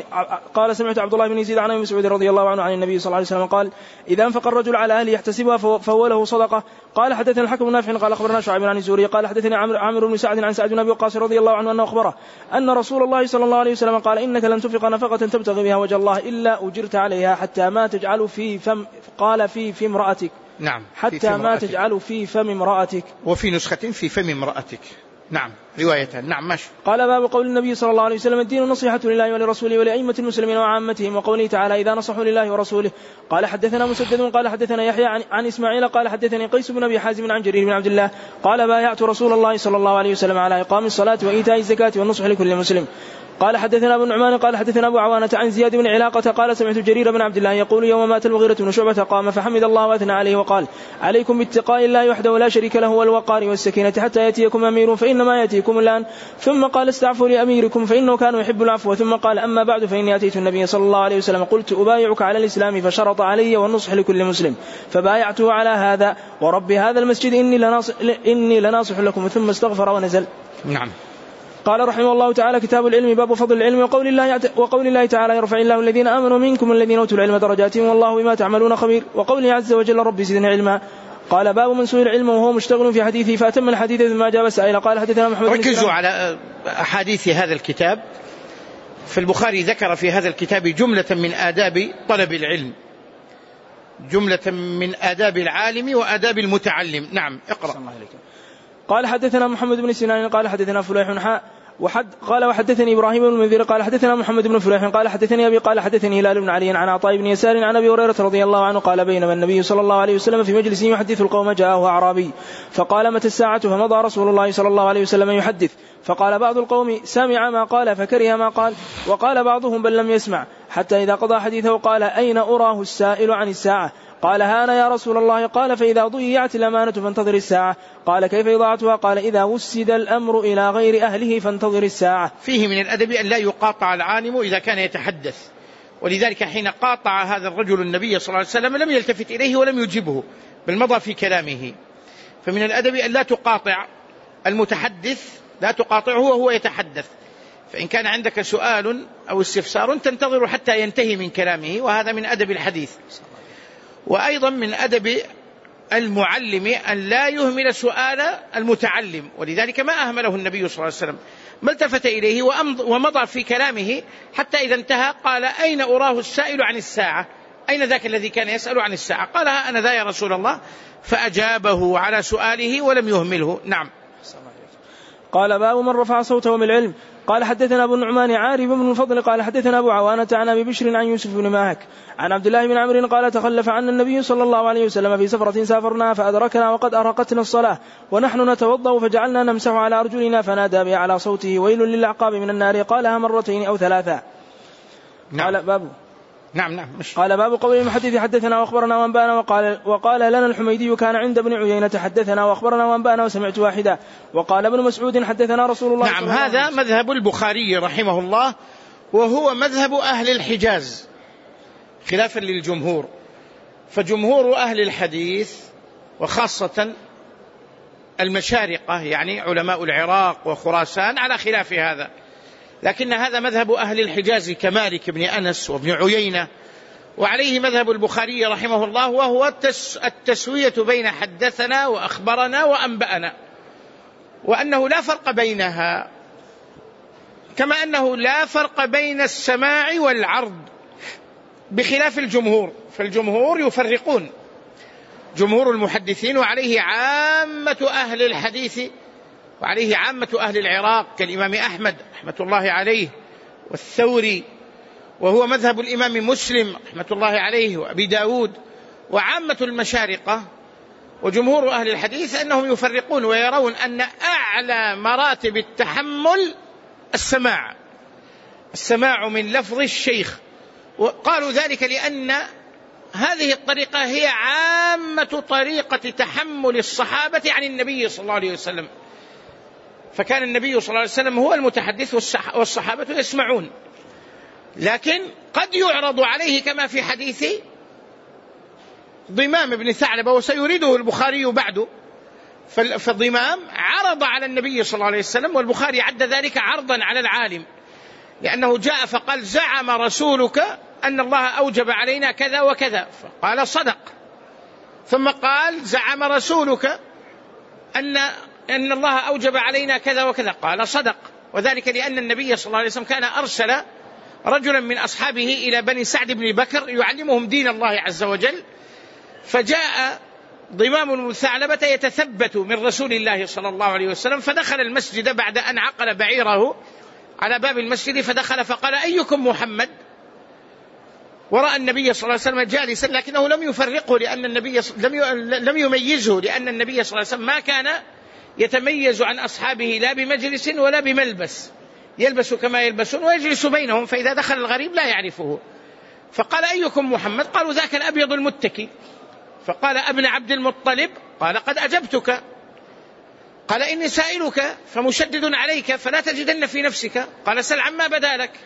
عبد الله بن يزيد عن ابي مسعود رضي الله عنه عن النبي صلى الله عليه وسلم قال إذا انفق الرجل على أهله يحتسبها فهو له صدقة. قال حدثنا الحكم نافع قال أخبرنا شعيب عن الزهري قال حدثني عامر بن سعد عن سعد بن أبي وقاص رضي الله عنه أنه أخبره أن رسول الله صلى الله عليه وسلم قال إنك لن تنفق نفقة تبتغي بها وجه الله إلا أجرت عليها حتى ما تجعل في فم قال في امرأتك. نعم حتى ما تجعل في فم امرأتك، وفي نسخة في فم امرأتك. نعم رواية. نعم ماشي. قال باب قول النبي صلى الله عليه وسلم الدين نصيحة لله ولرسوله ولأئمة المسلمين وعامتهم وقوله تعالى إذا نصحوا لله ورسوله. قال حدثنا مسدد قال حدثنا يحيى عن إسماعيل قال حدثني قيس بن أبي حازم عن جرير بن عبد الله قال بايعت رسول الله صلى الله عليه وسلم على إقام الصلاة وإيتاء الزكاة والنصح لكل مسلم. قال حدثنا ابن نعمان قال حدثنا أبو عوانة عن زياد بن علاقة قال سمعت جرير بن عبد الله يقول يوم مات المغيرة بن شعبة قام فحمد الله وأثنى عليه وقال عليكم باتقاء الله وحده لا شريك له والوقار والسكينة حتى يأتيكم أمير فإنما يأتيكم الآن. ثم قال استعفوا لأميركم فإنه كان يحب العفو. ثم قال أما بعد فإني أتيت النبي صلى الله عليه وسلم قلت أبايعك على الإسلام فشرط علي والنصح لكل مسلم فبايعته على هذا ورب هذا المسجد إني لناصح لكم. ثم استغفر ونزل. نعم. قال رحمه الله تعالى كتاب العلم باب فضل العلم وقول الله تعالى يرفع الله الذين آمنوا منكم الذين أوتوا العلم درجات والله بما تعملون خبير. وقوله عز وجل رب زدني علما. قال باب من سئل العلم وهو مشتغل في حديثه فأتم الحديث ثم أجاب السائل. قال حدثنا محمد. ركزوا على أحاديث هذا الكتاب. في البخاري ذكر في هذا الكتاب جملة من آداب طلب العلم، جملة من آداب العالم وآداب المتعلم. نعم اقرأ. قال حدثنا محمد بن سنان قال حدثنا فليح قال وحدثني إبراهيم بن المنذر قال حدثنا محمد بن فليح قال حدثني أبي قال حدثني هلال بن علي عن عطاء بن يسار عن أبي هريرة رضي الله عنه قال بينما النبي صلى الله عليه وسلم في مجلس يحدث القوم جاءه أعرابي فقال متى الساعة فمضى رسول الله صلى الله عليه وسلم يحدث فقال بعض القوم سمع ما قال فكره ما قال وقال بعضهم بل لم يسمع حتى إذا قضى حديثه قال أين أراه السائل عن الساعة قال هانا يا رسول الله قال فإذا ضيعت الأمانة فانتظر الساعة قال كيف إضاعتها قال إذا وسد الأمر إلى غير أهله فانتظر الساعة. فيه من الأدب أن لا يقاطع العالم إذا كان يتحدث، ولذلك حين قاطع هذا الرجل النبي صلى الله عليه وسلم لم يلتفت إليه ولم يجبه بل مضى في كلامه. فمن الأدب أن لا تقاطع المتحدث، لا تقاطعه وهو يتحدث، فإن كان عندك سؤال أو استفسار تنتظر حتى ينتهي من كلامه، وهذا من أدب الحديث. وأيضا من أدب المعلم أن لا يهمل سؤال المتعلم، ولذلك ما أهمله النبي صلى الله عليه وسلم ما التفت إليه ومضى في كلامه حتى إذا انتهى قال أين أراه السائل عن الساعة، أين ذاك الذي كان يسأل عن الساعة؟ قال ها أنا ذا يا رسول الله، فأجابه على سؤاله ولم يهمله. نعم. قال باب من رفع صوته بالعلم. قال حدثنا أبو النعمان عارف بن الفضل قال حدثنا أبو عوانة عن أبي بشر عن يوسف بن ماهك عن عبد الله بن عمرو قال تخلف عنا النبي صلى الله عليه وسلم في سفرة سافرنا فأدركنا وقد أرقتنا الصلاة ونحن نتوضأ فجعلنا نمسح على أرجلنا فنادى بي على صوته ويل للعقاب من النار قالها مرتين أو ثلاثة. نعم. قال باب. نعم. قال باب قول المحدث حدثنا واخبرنا وانبانا وقال لنا الحميدي كان عند ابن عيينة حدثنا واخبرنا وانبانا وسمعت واحدا. وقال ابن مسعود حدثنا رسول الله. نعم. هذا مذهب البخاري رحمه الله، وهو مذهب أهل الحجاز خلافا للجمهور، فجمهور أهل الحديث وخاصة المشارقة يعني علماء العراق وخراسان على خلاف هذا، لكن هذا مذهب أهل الحجاز كمالك بن أنس وابن عيينة، وعليه مذهب البخاري رحمه الله، وهو التسوية بين حدثنا وأخبرنا وأنبأنا، وأنه لا فرق بينها، كما أنه لا فرق بين السماع والعرض بخلاف الجمهور، فالجمهور يفرقون، جمهور المحدثين وعليه عامة أهل الحديث وعليه عامة أهل العراق كالإمام أحمد رحمة الله عليه والثوري، وهو مذهب الإمام مسلم رحمة الله عليه وأبي داود وعامة المشارقة وجمهور أهل الحديث، أنهم يفرقون ويرون أن أعلى مراتب التحمل السماع من لفظ الشيخ. وقالوا ذلك لأن هذه الطريقة هي عامة طريقة تحمل الصحابة عن النبي صلى الله عليه وسلم، فكان النبي صلى الله عليه وسلم هو المتحدث والصحابة يسمعون، لكن قد يعرض عليه كما في حديث ضمام بن ثعلبة، وسيريده البخاري بعده. فالضمام عرض على النبي صلى الله عليه وسلم، والبخاري عد ذلك عرضا على العالم، لأنه جاء فقال: زعم رسولك أن الله أوجب علينا كذا وكذا، فقال: صدق. ثم قال: زعم رسولك أن الله أوجب علينا كذا وكذا، قال: صدق. وذلك لأن النبي صلى الله عليه وسلم كان أرسل رجلا من أصحابه إلى بني سعد بن بكر يعلمهم دين الله عز وجل، فجاء ضمام بن ثعلبة يتثبت من رسول الله صلى الله عليه وسلم، فدخل المسجد بعد أن عقل بعيره على باب المسجد، فدخل فقال: أيكم محمد؟ ورأى النبي صلى الله عليه وسلم جالسا، لكنه لم يفرقه لأن النبي لم يميزه، لأن النبي صلى الله عليه وسلم ما كان يتميز عن أصحابه لا بمجلس ولا بملبس، يلبس كما يلبسون ويجلس بينهم، فإذا دخل الغريب لا يعرفه. فقال: أيكم محمد؟ قالوا: ذاك الأبيض المتكي. فقال: ابن عبد المطلب؟ قال: قد أجبتك. قال: إني سائلك فمشدد عليك فلا تجدن في نفسك. قال: سل عما بدا لك.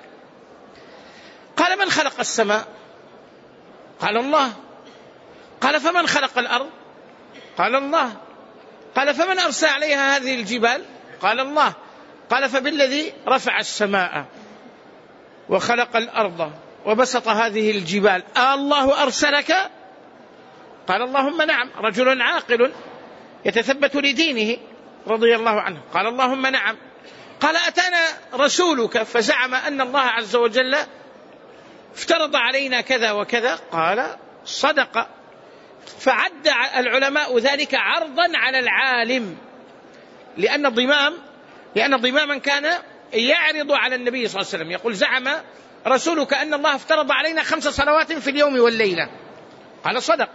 قال: من خلق السماء؟ قال: الله. قال: فمن خلق الأرض؟ قال: الله. قال: فمن أرسى عليها هذه الجبال؟ قال: الله. قال: فبالذي رفع السماء وخلق الأرض وبسط هذه الجبال الله أرسلك؟ قال: اللهم نعم. رجل عاقل يتثبت لدينه رضي الله عنه. قال: اللهم نعم. قال: أتانا رسولك فزعم أن الله عز وجل افترض علينا كذا وكذا. قال: صدق. فعد العلماء ذلك عرضا على العالم، لأن ضماما كان يعرض على النبي صلى الله عليه وسلم، يقول: زعم رسولك أن الله افترض علينا 5 صلوات في اليوم والليلة. قال: صدق.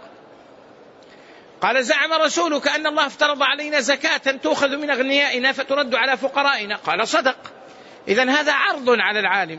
قال: زعم رسولك أن الله افترض علينا زكاة تؤخذ من أغنيائنا فترد على فقرائنا. قال: صدق. إذن هذا عرض على العالم.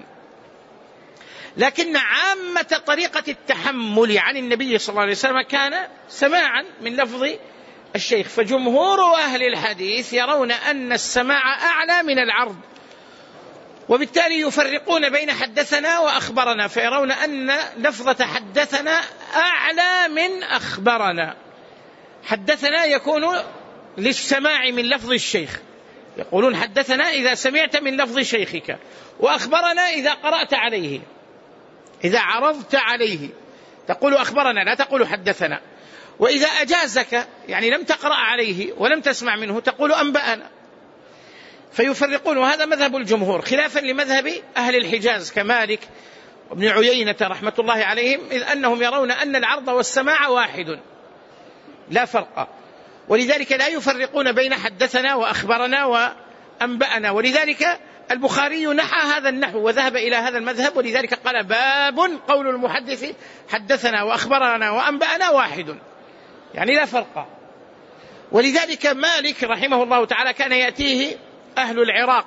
لكن عامة طريقة التحمل عن النبي صلى الله عليه وسلم كان سماعا من لفظ الشيخ. فجمهور أهل الحديث يرون أن السماع أعلى من العرض، وبالتالي يفرقون بين حدثنا وأخبرنا، فيرون أن لفظة حدثنا أعلى من أخبرنا. حدثنا يكون للسماع من لفظ الشيخ، يقولون: حدثنا إذا سمعت من لفظ شيخك، وأخبرنا إذا قرأت عليه، إذا عرضت عليه تقول أخبرنا لا تقول حدثنا. وإذا أجازك يعني لم تقرأ عليه ولم تسمع منه تقول أنبأنا. فيفرقون، وهذا مذهب الجمهور خلافا لمذهب أهل الحجاز كمالك وابن عيينة رحمة الله عليهم، إذ أنهم يرون أن العرض والسماع واحد لا فرق، ولذلك لا يفرقون بين حدثنا وأخبرنا وأنبأنا. ولذلك البخاري نحى هذا النحو وذهب إلى هذا المذهب، ولذلك قال: باب قول المحدث حدثنا وأخبرنا وأنبأنا واحد، يعني لا فرق. ولذلك مالك رحمه الله تعالى كان يأتيه أهل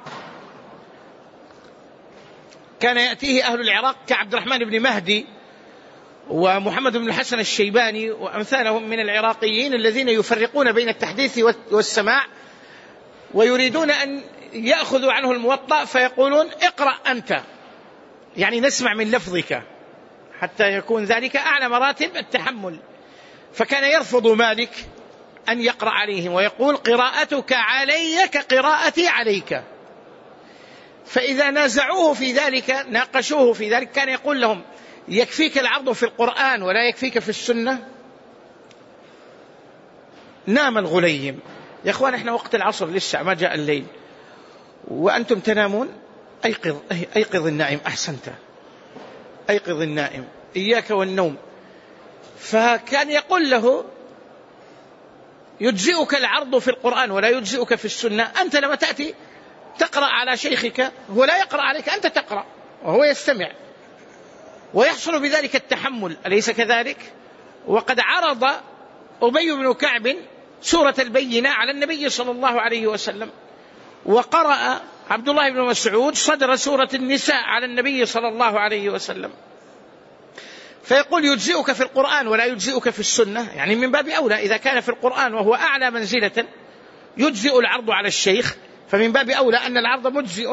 العراق كعبد الرحمن بن مهدي ومحمد بن الحسن الشيباني وأمثالهم من العراقيين الذين يفرقون بين التحديث والسماع، ويريدون أن يأخذوا عنه الموطأ، فيقولون: اقرأ أنت، يعني نسمع من لفظك، حتى يكون ذلك أعلى مراتب التحمل. فكان يرفض مالك أن يقرأ عليهم، ويقول: قراءتك علي كقراءتي عليك. فإذا نازعوه في ذلك، ناقشوه في ذلك، كان يقول لهم: يكفيك العرض في القرآن ولا يكفيك في السنة؟ نام الغليم. يا أخوان، إحنا وقت العصر لسه ما جاء الليل وأنتم تنامون. أيقظ النائم. أحسنت، أيقظ النائم، إياك والنوم. فكان يقول له: يجزئك العرض في القرآن ولا يجزئك في السنة. أنت لما تأتي تقرأ على شيخك هو لا يقرأ عليك، أنت تقرأ، وهو يستمع، ويحصل بذلك التحمل، أليس كذلك؟ وقد عرض أبي بن كعب سورة البينة على النبي صلى الله عليه وسلم، وقرأ عبد الله بن مسعود صدر سورة النساء على النبي صلى الله عليه وسلم، فيقول يجزئك في القرآن ولا يجزئك في السنة، يعني من باب أولى إذا كان في القرآن وهو أعلى منزلة يجزئ العرض على الشيخ، فمن باب أولى أن العرض مجزئ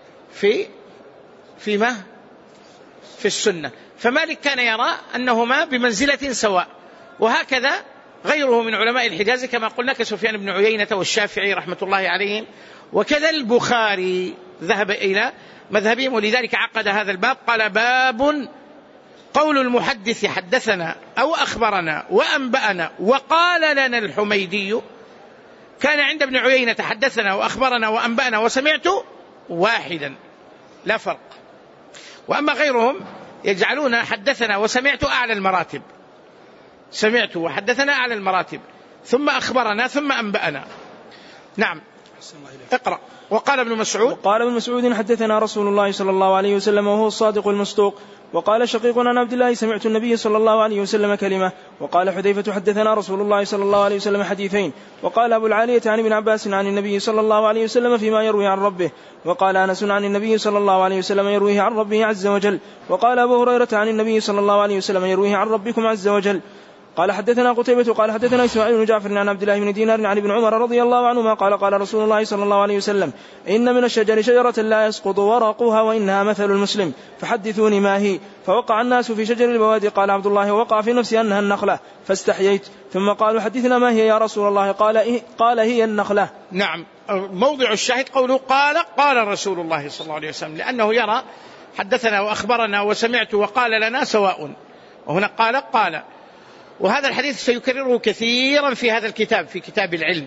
في السنة. فمالك كان يرى أنهما بمنزلة سواء، وهكذا غيره من علماء الحجاز كما قلنا كسفيان بن عيينة والشافعي رحمة الله عليهم، وكذا البخاري ذهب إلى مذهبهم، ولذلك عقد هذا الباب قال: باب قول المحدث حدثنا أو أخبرنا وأنبأنا وقال لنا الحميدي. كان عند ابن عيينة حدثنا وأخبرنا وأنبأنا وسمعت واحدا لا فرق، وأما غيرهم يجعلون حدثنا وسمعت أعلى المراتب، سمعت وحدثنا أعلى المراتب، ثم أخبرنا ثم أنبأنا. نعم اقرأ. وقال ابن مسعود حدثنا رسول الله صلى الله عليه وسلم وهو الصادق المصدوق. وقال شقيق عن عبد الله سمعت النبي صلى الله عليه وسلم كلمة. وقال حذيفة حدثنا رسول الله صلى الله عليه وسلم حديثين. وقال أبو العالية عن ابن عباس عن النبي صلى الله عليه وسلم فيما يروي عن ربه. وقال أنس عن النبي صلى الله عليه وسلم يرويه عن ربه عز وجل. وقال أبو هريرة عن النبي صلى الله عليه وسلم يرويه عن ربكم عز وجل. قال حدثنا قتيبة قال حدثنا إسماعيل بن جعفر عن عبد الله بن دينار عن ابن عمر رضي الله عنهما قال قال رسول الله صلى الله عليه وسلم: إن من الشجر شجرة لا يسقط ورقها وإنها مثل المسلم، فحدثوني ما هي. فوقع الناس في شجر البوادي. قال عبد الله: وقع في نفسي أنها النخلة فاستحييت. ثم قالوا: حدثنا ما هي يا رسول الله؟ قال هي النخلة. نعم، موضع الشاهد قوله قال رسول الله صلى الله عليه وسلم، لأنه يرى حدثنا وأخبرنا وسمعت وقال لنا سواء، وهنا قال. وهذا الحديث سيكرره كثيرا في هذا الكتاب، في كتاب العلم.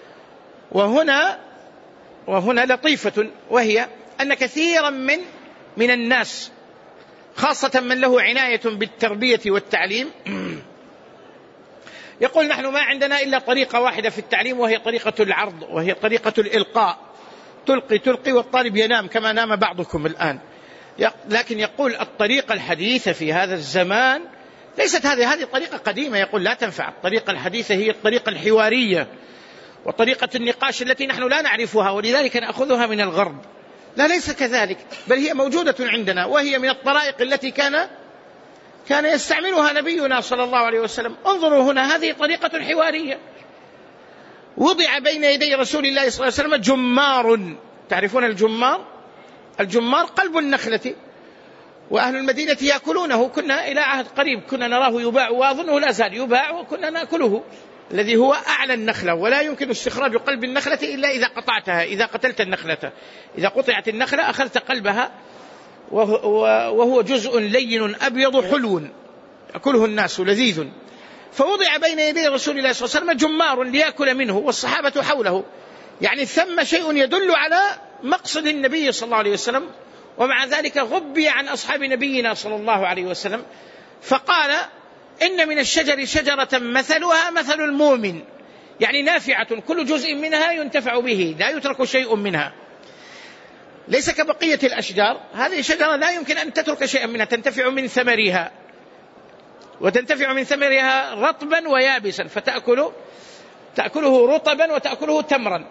وهنا لطيفة، وهي أن كثيرا من الناس خاصة من له عناية بالتربية والتعليم يقول: نحن ما عندنا إلا طريقة واحدة في التعليم، وهي طريقة العرض، وهي طريقة الإلقاء، تلقي والطالب ينام كما نام بعضكم الآن. لكن يقول الطريقة الحديثة في هذا الزمان ليست هذه طريقة قديمة، يقول لا تنفع. الطريقة الحديثة هي الطريقة الحوارية وطريقة النقاش التي نحن لا نعرفها، ولذلك نأخذها من الغرب. لا، ليس كذلك، بل هي موجودة عندنا، وهي من الطرائق التي كان يستعملها نبينا صلى الله عليه وسلم. انظروا هنا، هذه طريقة حوارية. وضع بين يدي رسول الله صلى الله عليه وسلم جمار. تعرفون الجمار قلب النخلة، وأهل المدينة يأكلونه. كنا إلى عهد قريب كنا نراه يباع، وأظنه لا زال يباع، وكنا نأكله، الذي هو أعلى النخلة، ولا يمكن استخراج قلب النخلة إلا إذا قطعتها. إذا قتلت النخلة، إذا قطعت النخلة أخذت قلبها، وهو جزء لين أبيض حلو يأكله الناس لذيذ. فوضع بين يدي رسول الله صلى الله عليه وسلم جمار ليأكل منه، والصحابة حوله، يعني ثم شيء يدل على مقصد النبي صلى الله عليه وسلم، ومع ذلك غبي عن أصحاب نبينا صلى الله عليه وسلم. فقال: إن من الشجر شجرة مثلها مثل المؤمن، يعني نافعة، كل جزء منها ينتفع به، لا يترك شيء منها، ليس كبقية الأشجار. هذه شجرة لا يمكن أن تترك شيئا منها، تنتفع من ثمرها، وتنتفع من ثمرها رطبا ويابسا، تأكله رطبا وتأكله تمرا،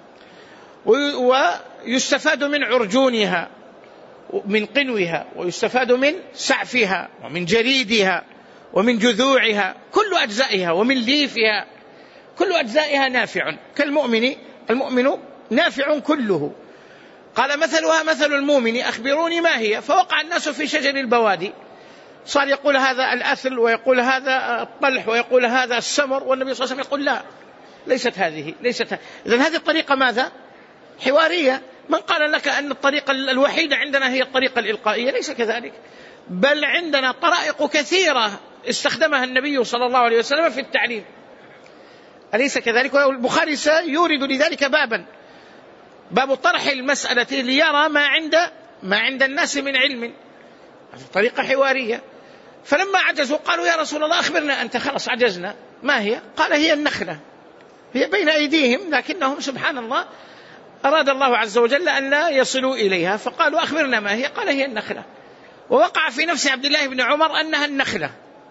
ويستفاد من عرجونها من قنوها، ويستفاد من سعفها ومن جريدها ومن جذوعها، كل أجزائها، ومن ليفها، كل أجزائها نافع كالمؤمن، المؤمن نافع كله. قال: مثلها مثل المؤمن، أخبروني ما هي. فوقع الناس في شجر البوادي، صار يقول هذا الأثل، ويقول هذا الطلح، ويقول هذا السمر، والنبي صلى الله عليه وسلم يقول: لا، ليست هذه. إذن هذه الطريقة ماذا؟ حوارية. من قال لك أن الطريقة الوحيدة عندنا هي الطريقة الإلقائية؟ ليس كذلك، بل عندنا طرائق كثيرة استخدمها النبي صلى الله عليه وسلم في التعليم، أليس كذلك؟ والبخاري سيورد لذلك باب طرح المسألة ليرى ما عند الناس من علم، طريقة حوارية. فلما عجزوا قالوا: يا رسول الله أخبرنا أنت، خلاص عجزنا، ما هي؟ قال: هي النخلة، هي بين أيديهم، لكنهم سبحان الله أراد الله عز وجل أن لا يصلوا إليها، فقالوا أخبرنا ما هي، قال هي النخلة. ووقع في نفس عبد الله بن عمر أنها النخلة،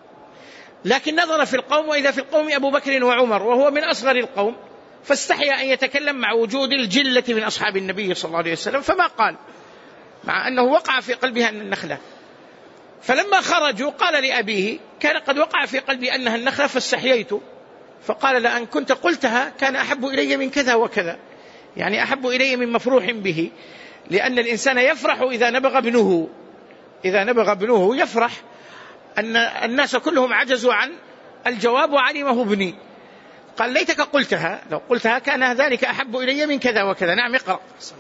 لكن نظر في القوم وإذا في القوم أبو بكر وعمر وهو من أصغر القوم، فاستحيا أن يتكلم مع وجود الجلة من أصحاب النبي صلى الله عليه وسلم، فما قال، مع أنه وقع في قلبها أن النخلة. فلما خرجوا قال لأبيه كان قد وقع في قلبي أنها النخلة فاستحييت، فقال لأن كنت قلتها كان أحب إلي من كذا وكذا، يعني أحب إلي من مفروح به، لأن الإنسان يفرح إذا نبغ ابنه، إذا نبغ ابنه يفرح. أن الناس كلهم عجزوا عن الجواب وعلمه ابني، قال ليتك قلتها، لو قلتها كان ذلك أحب إلي من كذا وكذا. نعم اقرأ.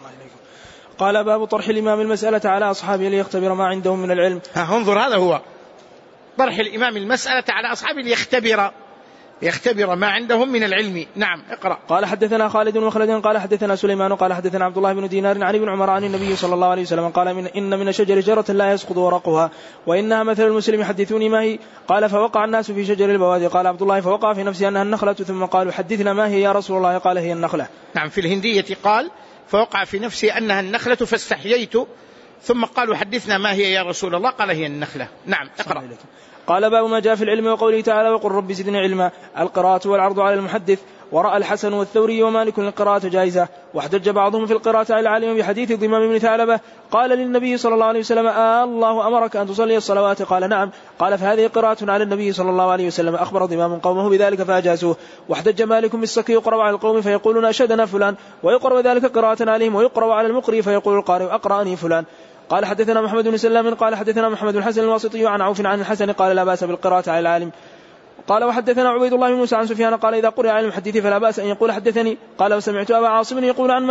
قال باب طرح الإمام المسألة على أصحابه ليختبر ما عندهم من العلم. انظر، هذا هو طرح الإمام المسألة على أصحابه ليختبر ما عندهم من العلم. نعم اقرأ. قال حدثنا خالد وخلد قال حدثنا سليمان قال حدثنا عبد الله بن دينار عن ابن عمر عن النبي صلى الله عليه وسلم قال إن من الشجر شجرة لا يسقط ورقها وإنها مثل المسلم، حدثوني ما هي. قال فوقع الناس في شجر البوادي. قال عبد الله فوقع في نفسي أنها النخلة، ثم قالوا حدثنا ما هي يا رسول الله، قال هي النخلة. نعم، في الهندية قال فوقع في نفسي أنها النخلة فاستحييت، ثم قالوا حدثنا ما هي يا رسول الله، قال هي النخلة. نعم اقرأ. قال باب ما جاء في العلم وقوله تعالى وقل رب زدني علما. القراءة والعرض على المحدث. ورأى الحسن والثوري ومالك القراءة جائزة، واحتج بعضهم في القراءة على العالم بحديث ضمام بن ثعلبة قال للنبي صلى الله عليه وسلم الله أمرك أن تصلي الصلوات؟ قال نعم. قال فهذه قراءة على النبي صلى الله عليه وسلم. أخبر ضمام قومه بذلك فأجازوه. واحتج مالك بالسكي يقرأ على القوم فيقولون أشهدنا فلان، ويقرأ ذلك قراءة عليهم، ويقرأ على المقري فيقول القارئ أقرأني فلان. قال حدثنا محمد بن سلام قال حدثنا محمد الحسن الواسطي عن عوف عن الحسن قال لا بأس بالقراءة على العالم. قال وحدثنا عبيد الله بن موسى عن سفيان قال إذا قرئ على المحدث فلا بأس أن يقول حدثني. قال وسمعت أبا عاصم يقول عن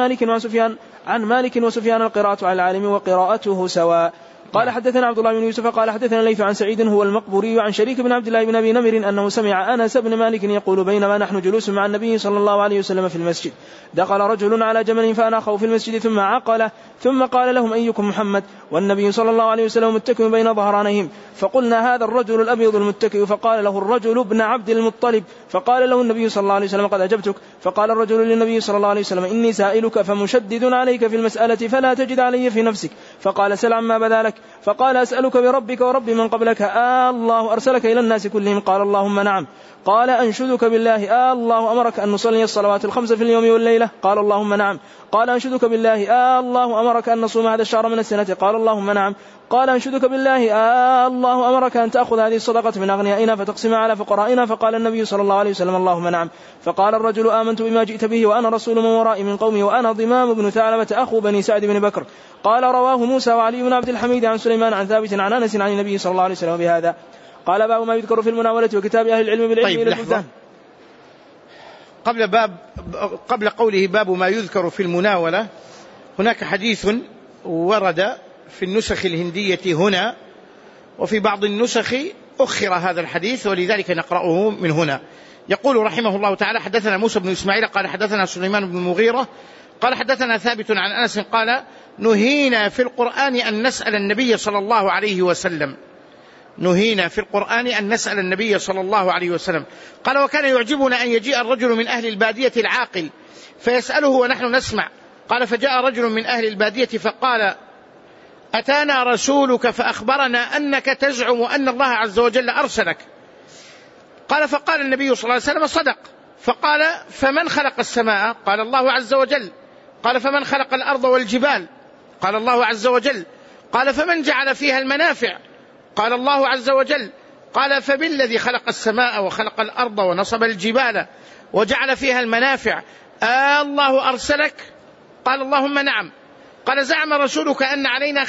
مالك وسفيان القراءة على العالم وقراءته سواء. قال حدثنا عبد الله بن يوسف قال حدثنا ليث عن سعيد هو المقبوري عن شريك بن عبد الله بن أبي نمر أنه سمع أنس بن مالك يقول بينما نحن جلوس مع النبي صلى الله عليه وسلم في المسجد دخل رجل على جمل فأناخه في المسجد ثم عقله، ثم قال لهم أيكم محمد؟ والنبي صلى الله عليه وسلم متكئ بين ظهرانيهم. فقلنا هذا الرجل الأبيض المتكئ. فقال له الرجل ابن عبد المطلب. فقال له النبي صلى الله عليه وسلم قد أجبتك. فقال الرجل للنبي صلى الله عليه وسلم إني سائلك فمشدد عليك في المسألة فلا تجد علي في نفسك. فقال سل عما بدا لك. فقال أسألك بربك ورب من قبلك الله أرسلك إلى الناس كلهم؟ قال اللهم نعم. قال أنشدك بالله الله أمرك أن نصلي الصلوات الخمس في اليوم والليلة؟ قال اللهم نعم. قال أنشدك بالله الله أمرك أن نصوم هذا الشهر من السنة؟ قال اللهم نعم. قال أنشدك بالله الله أمرك أن تأخذ هذه الصدقة من أغنيائنا فتقسم على فقرائنا؟ فقال النبي صلى الله عليه وسلم اللهم نعم. فقال الرجل آمنت بما جئت به وأنا رسول من ورائي من قومي وأنا ضمام بن ثعلبة أخو بني سعد بن بكر. قال رواه موسى وعلي بن عبد الحميد عن سليمان عن ثابت عن أنس عن النبي صلى الله عليه وسلم بهذا. قال باب ما يذكر في المناولة وكتاب أهل العلم بالعلم إلى البلدان. قبل قوله باب ما يذكر في المناولة، هناك حديث ورد في النسخ الهندية هنا، وفي بعض النسخ أخر هذا الحديث ولذلك نقرأه من هنا. يقول رحمه الله تعالى حدثنا موسى بن إسماعيل قال حدثنا سليمان بن المغيرة قال حدثنا ثابت عن أنس قال نهينا في القرآن أن نسأل النبي صلى الله عليه وسلم. نهينا في القرآن أن نسأل النبي صلى الله عليه وسلم. قال وكان يعجبنا أن يجيء الرجل من أهل البادية العاقل فيسأله ونحن نسمع. قال فجاء رجل من أهل البادية فقال أتانا رسولك فأخبرنا أنك تزعم أن الله عز وجل أرسلك. قال فقال النبي صلى الله عليه وسلم صدق. فقال فمن خلق السماء؟ قال الله عز وجل. قال فمن خلق الأرض والجبال؟ قال الله عز وجل. قال فمن جعل فيها المنافع؟ قال الله عز وجل. قال فبالذي خلق السماء وخلق الأرض ونصب الجبال وجعل فيها المنافع الله أرسلك؟ قال اللهم نعم. قال زعم رسولك أن علينا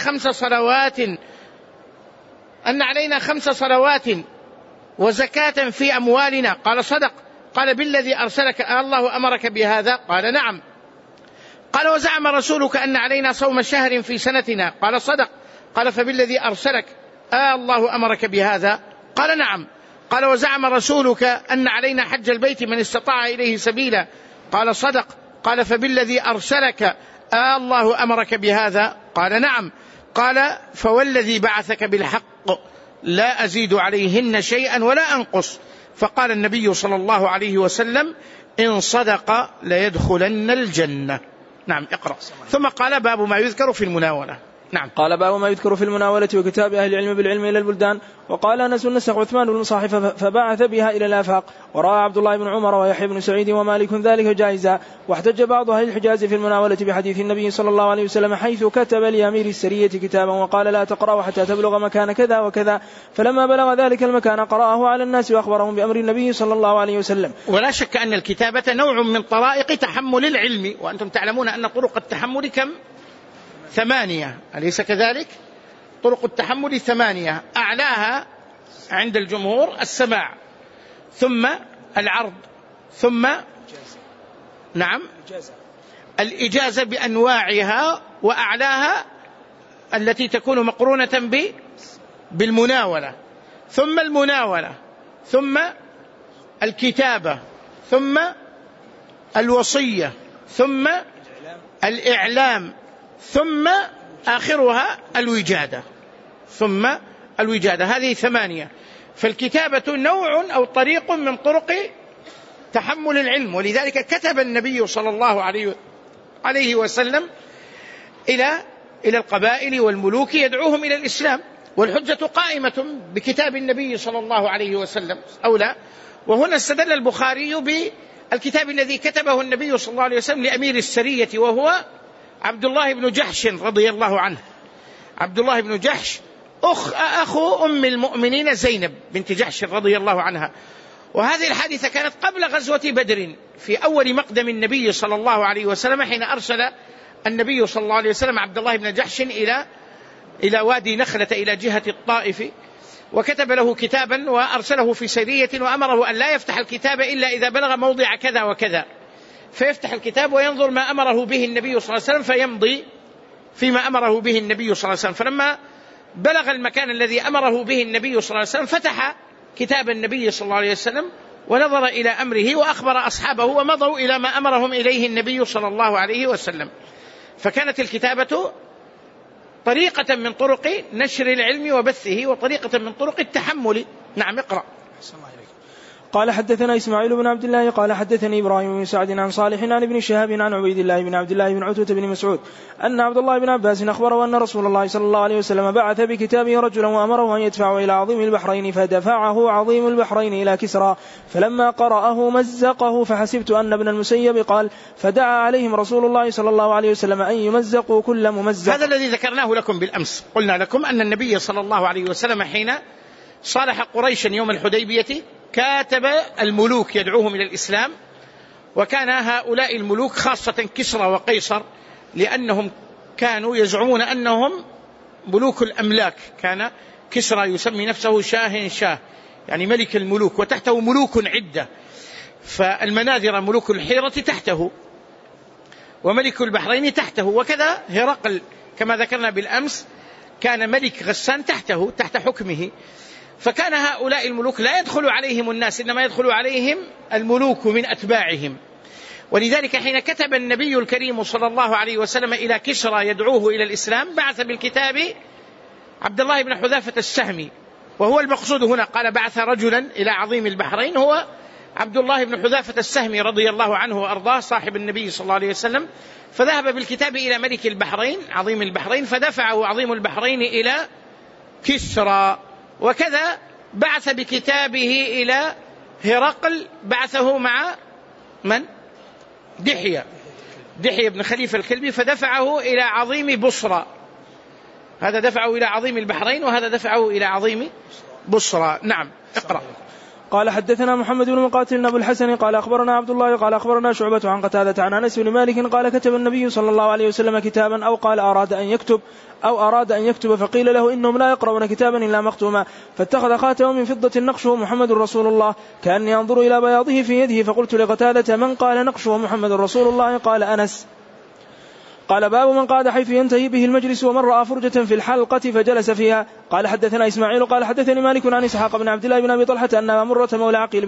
خمس صلوات وزكاة في أموالنا؟ قال صدق. قال بالذي أرسلك الله أمرك بهذا؟ قال نعم. قال وزعم رسولك أن علينا صوم شهر في سنتنا؟ قال صدق. قال فبالذي أرسلك الله أمرك بهذا؟ قال نعم. قال وزعم رسولك أن علينا حج البيت من استطاع إليه سبيلا؟ قال صدق. قال فبالذي أرسلك الله أمرك بهذا؟ قال نعم. قال فوالذي بعثك بالحق لا أزيد عليهن شيئا ولا أنقص. فقال النبي صلى الله عليه وسلم إن صدق ليدخلن الجنة. نعم اقرأ. ثم قال باب ما يذكر في المناولة. نعم. قال باب ما يذكر في المناولة وكتاب أهل العلم بالعلم إلى البلدان. وقال أنس نسخ عثمان المصاحف فبعث بها إلى الآفاق، ورأى عبد الله بن عمر ويحيى بن سعيد ومالك ذلك جائزا. واحتج بعض أهل الحجاز في المناولة بحديث النبي صلى الله عليه وسلم حيث كتب لأمير السرية كتابا وقال لا تقرأه حتى تبلغ مكان كذا وكذا، فلما بلغ ذلك المكان قرأه على الناس وأخبرهم بأمر النبي صلى الله عليه وسلم. ولا شك أن الكتابة نوع من طرائق تحمل العلم، وأنتم تعلمون أن طرق التحمل كم؟ 8، أليس كذلك؟ طرق التحمل 8، أعلاها عند الجمهور السماع، ثم العرض، ثم نعم الإجازة بأنواعها، وأعلاها التي تكون مقرونة بالمناولة، ثم المناولة، ثم الكتابة، ثم الوصية، ثم الإعلام، ثم آخرها الوجادة، ثم الوجادة. هذه 8. فالكتابة نوع أو طريق من طرق تحمل العلم، ولذلك كتب النبي صلى الله عليه وسلم إلى القبائل والملوك يدعوهم إلى الإسلام، والحجة قائمة بكتاب النبي صلى الله عليه وسلم أو لا. وهنا استدل البخاري بالكتاب الذي كتبه النبي صلى الله عليه وسلم لأمير السرية، وهو عبد الله بن جحش رضي الله عنه. عبد الله بن جحش أخو أم المؤمنين زينب بنت جحش رضي الله عنها. وهذه الحادثة كانت قبل غزوة بدر، في أول مقدم النبي صلى الله عليه وسلم، حين أرسل النبي صلى الله عليه وسلم عبد الله بن جحش إلى وادي نخلة إلى جهة الطائف، وكتب له كتابا وأرسله في سرية، وأمره أن لا يفتح الكتاب إلا إذا بلغ موضع كذا وكذا، فيفتح الكتاب وينظر ما أمره به النبي صلى الله عليه وسلم فيمضي فيما أمره به النبي صلى الله عليه وسلم. فلما بلغ المكان الذي أمره به النبي صلى الله عليه وسلم فتح كتاب النبي صلى الله عليه وسلم ونظر إلى أمره وأخبر أصحابه، ومضوا إلى ما أمرهم إليه النبي صلى الله عليه وسلم. فكانت الكتابة طريقة من طرق نشر العلم وبثه، وطريقة من طرق التحمل. نعم اقرأ. قال حدثنا إسماعيل بن عبد الله قال حدثني إبراهيم بن سعد عن صالح عن ابن شهاب عن عبيد الله بن عبد الله بن عتبة بن مسعود أن عبد الله بن عباس أخبره أن رسول الله صلى الله عليه وسلم بعث بكتابه رجلا وأمره أن يدفعه إلى عظيم البحرين، فدفعه عظيم البحرين إلى كسرى، فلما قرأه مزقه، فحسبت أن ابن المسيب قال فدعا عليهم رسول الله صلى الله عليه وسلم أن يمزقوا كل ممزق. هذا الذي ذكرناه لكم بالأمس، قلنا لكم أن النبي صلى الله عليه وسلم حين صالح قريشا يوم الحديبية كاتب الملوك يدعوهم إلى الإسلام، وكان هؤلاء الملوك خاصة كسرى وقيصر لأنهم كانوا يزعمون أنهم ملوك الأملاك. كان كسرى يسمي نفسه شاه، يعني ملك الملوك، وتحته ملوك عدة، فالمناذر ملوك الحيرة تحته، وملك البحرين تحته، وكذا هرقل كما ذكرنا بالأمس كان ملك غسان تحته تحت حكمه. فكان هؤلاء الملوك لا يدخل عليهم الناس، إنما يدخل عليهم الملوك من أتباعهم. ولذلك حين كتب النبي الكريم صلى الله عليه وسلم إلى كسرى يدعوه إلى الإسلام بعث بالكتاب عبد الله بن حذافة السهمي، وهو المقصود هنا. قال بعث رجلا إلى عظيم البحرين، هو عبد الله بن حذافة السهمي رضي الله عنه وأرضاه صاحب النبي صلى الله عليه وسلم. فذهب بالكتاب إلى ملك البحرين عظيم البحرين، فدفعه عظيم البحرين إلى كسرى. وكذا بعث بكتابه إلى هرقل، بعثه مع من؟ دحية بن خليفة الكلبي، فدفعه إلى عظيم بصرى. هذا دفعه إلى عظيم البحرين، وهذا دفعه إلى عظيم بصرى. نعم اقرأ. قال حدثنا محمد بن مقاتل أبو الحسن قال أخبرنا عبد الله قال أخبرنا شعبة عن قتادة عن أنس بن مالك قال كتب النبي صلى الله عليه وسلم كتابا، أو قال أراد أن يكتب فقيل له إنهم لا يقرؤون كتابا إلا مختوما، فاتخذ خاتما من فضة نقشه محمد رسول الله، كأني أنظر إلى بياضه في يده، فقلت لقتادة من قال نقشه محمد رسول الله؟ قال أنس. قال باب من قعد حيث ينتهي به المجلس ومن رأى فرجة في الحلقة فجلس فيها. قال حدثنا إسماعيل قال حدثني مالك عن إسحاق بن عبد الله بن أبي طلحة أن مرة مولى عقيل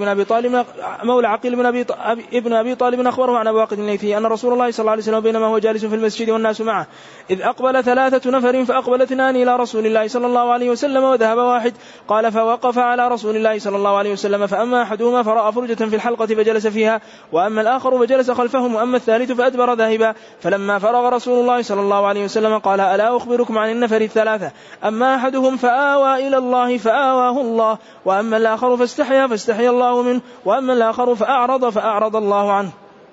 بن أبي طالب أخبره عن أبي واقد الليثي أن رسول الله صلى الله عليه وسلم بينما هو جالس في المسجد والناس معه إذ أقبل 3 نفر فأقبل 2 إلى رسول الله صلى الله عليه وسلم وذهب واحد. قال فوقف على رسول الله صلى الله عليه وسلم فأما أحدهما فرأى فرجة في الحلقة فجلس فيها وأما الآخر فجلس خلفهم وأما الثالث فأدبر ذاهبا. فلما فرغ رسول الله صلى الله عليه وسلم قال ألا أخبركم عن النفر 3 أما أحدهم فآوى إلى الله فآواه الله وأما الآخر فاستحيا الله منه وأما الآخر فأعرض الله عنه.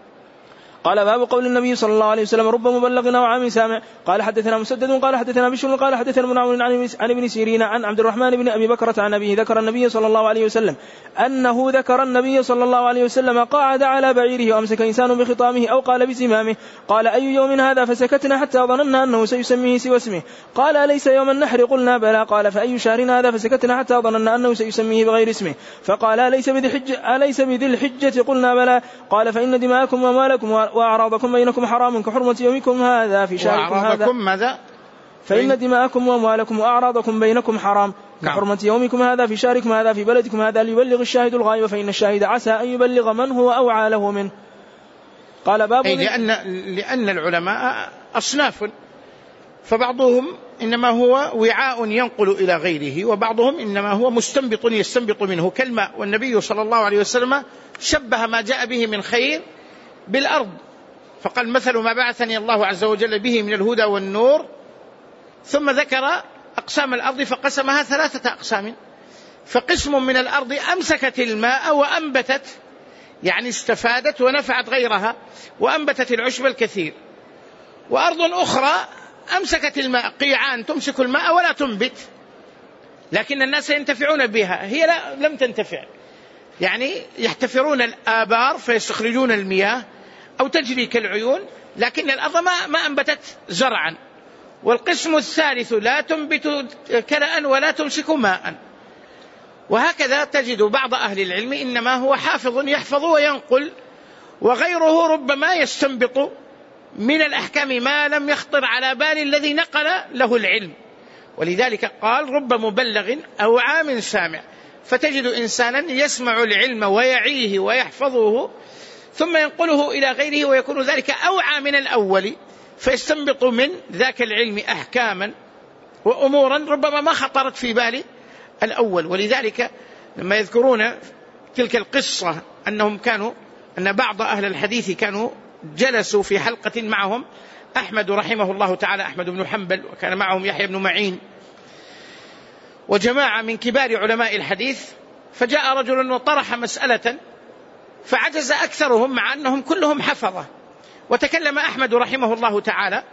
قال باب قول النبي صلى الله عليه وسلم رب مبلغ أو عام سامع. قال حدثنا مسدد قال حدثنا بشر قال حدثنا ابن عون عن ابن سيرين عن عبد الرحمن بن أبي بكرة عن أبيه ذكر النبي صلى الله عليه وسلم أنه ذكر النبي صلى الله عليه وسلم قعد على بعيره وأمسك إنسان بخطامه أو قال بزمامه قال أي يوم هذا فسكتنا حتى ظننا أنه سيسميه سوى اسمه قال أليس يوم النحر قلنا بلى قال فأي شهر هذا فسكتنا حتى ظننا أنه سيسميه بغير اسمه فقال أليس بذي الحجة قلنا بلى قال فإن دماءكم وأموالكم وأعراضكم بينكم حرام كحرمة يومكم هذا في شهركم هذا فإن دماءكم وأموالكم وأعراضكم بينكم حرام كحرمة يومكم هذا في شهركم هذا في بلدكم هذا ليبلغ الشاهد الغائب فإن الشاهد عسى أن يبلغ من هو أوعى له منه. قال باب لأن العلماء أصناف فبعضهم إنما هو وعاء ينقل إلى غيره وبعضهم إنما هو مستنبط يستنبط منه كالماء. والنبي صلى الله عليه وسلم شبه ما جاء به من خير بالأرض فقال مثل ما بعثني الله عز وجل به من الهدى والنور ثم ذكر أقسام الأرض فقسمها 3 أقسام فقسم من الأرض أمسكت الماء وأنبتت يعني استفادت ونفعت غيرها وأنبتت العشب الكثير وأرض أخرى أمسكت الماء قيعان تمسك الماء ولا تنبت لكن الناس ينتفعون بها هي لم تنتفع يعني يحتفرون الآبار فيستخرجون المياه أو تجري كالعيون لكن الأرض ما أنبتت زرعا. والقسم الثالث لا تنبت كرأ ولا تمسك ماء. وهكذا تجد بعض أهل العلم إنما هو حافظ يحفظ وينقل وغيره ربما يستنبط من الأحكام ما لم يخطر على بال الذي نقل له العلم. ولذلك قال رب مبلغ أو عام سامع فتجد إنسانا يسمع العلم ويعيه ويحفظه ثم ينقله إلى غيره ويكون ذلك أوعى من الأول فيستنبط من ذاك العلم أحكاما وأمورا ربما ما خطرت في بال الأول. ولذلك لما يذكرون تلك القصة أن بعض أهل الحديث كانوا جلسوا في حلقة معهم أحمد رحمه الله تعالى أحمد بن حنبل وكان معهم يحيى بن معين وجماعة من كبار علماء الحديث فجاء رجل وطرح مسألة فعجز أكثرهم مع أنهم كلهم حفظة وتكلم أحمد رحمه الله تعالى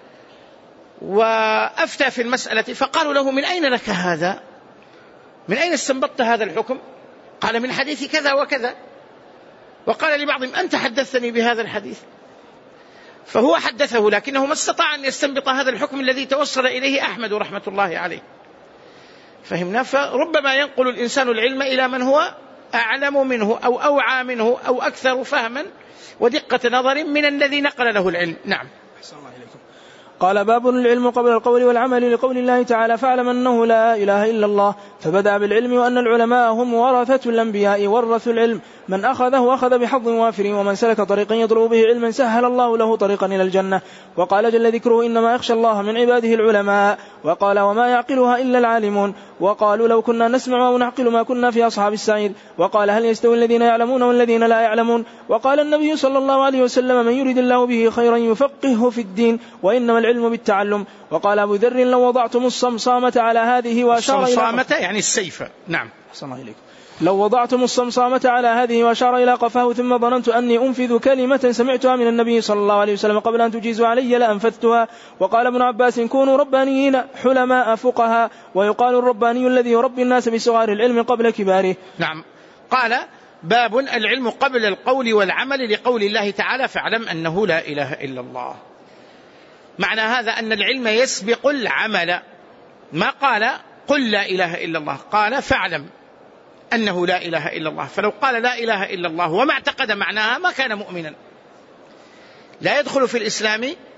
وأفتى في المسألة فقالوا له من أين لك هذا من أين استنبطت هذا الحكم قال من حديث كذا وكذا وقال لبعضهم أنت حدثني بهذا الحديث فهو حدثه لكنه ما استطاع أن يستنبط هذا الحكم الذي توصل إليه أحمد رحمة الله عليه. فهمنا فربما ينقل الإنسان العلم إلى من هو أعلم منه أو أوعى منه أو أكثر فهما ودقة نظر من الذي نقل له العلم. نعم. قال باب العلم قبل القول والعمل لقول الله تعالى فاعلم أنه لا إله إلا الله فبدأ بالعلم وأن العلماء هم ورثة الأنبياء ورثوا العلم من أخذه أخذ بحظ وافر ومن سلك طريقا يطلب به علما سهل الله له طريقا إلى الجنة. وقال جل ذكره إنما يخشى الله من عباده العلماء وقال وما يعقلها إلا العالمون وقالوا لو كنا نسمع أو نعقل ما كنا في أصحاب السعير وقال هل يستوي الذين يعلمون والذين لا يعلمون. وقال النبي صلى الله عليه وسلم من يريد الله به خيرا يفقهه في الدين وإنما العلم بالتعلم. وقال أبو ذر لو وضعتم الصمصامة على هذه وأشار إلى الصمصامة يعني السيف. نعم. لو وضعتم الصمصامة على هذه وأشار إلى قفاه ثم ظننت أني أنفذ كلمة سمعتها من النبي صلى الله عليه وسلم قبل أن تجيزوا علي لأنفذتها. وقال ابن عباس كونوا ربانيين حلماء فقهاء ويقال الرباني الذي يربي الناس بصغار العلم قبل كباره. نعم. قال باب العلم قبل القول والعمل لقول الله تعالى فاعلم أنه لا إله إلا الله. معنى هذا أن العلم يسبق العمل ما قال قل لا إله إلا الله قال فاعلم أنه لا إله إلا الله. فلو قال لا إله إلا الله وما اعتقد معناها ما كان مؤمنا. لا يدخل في الإسلام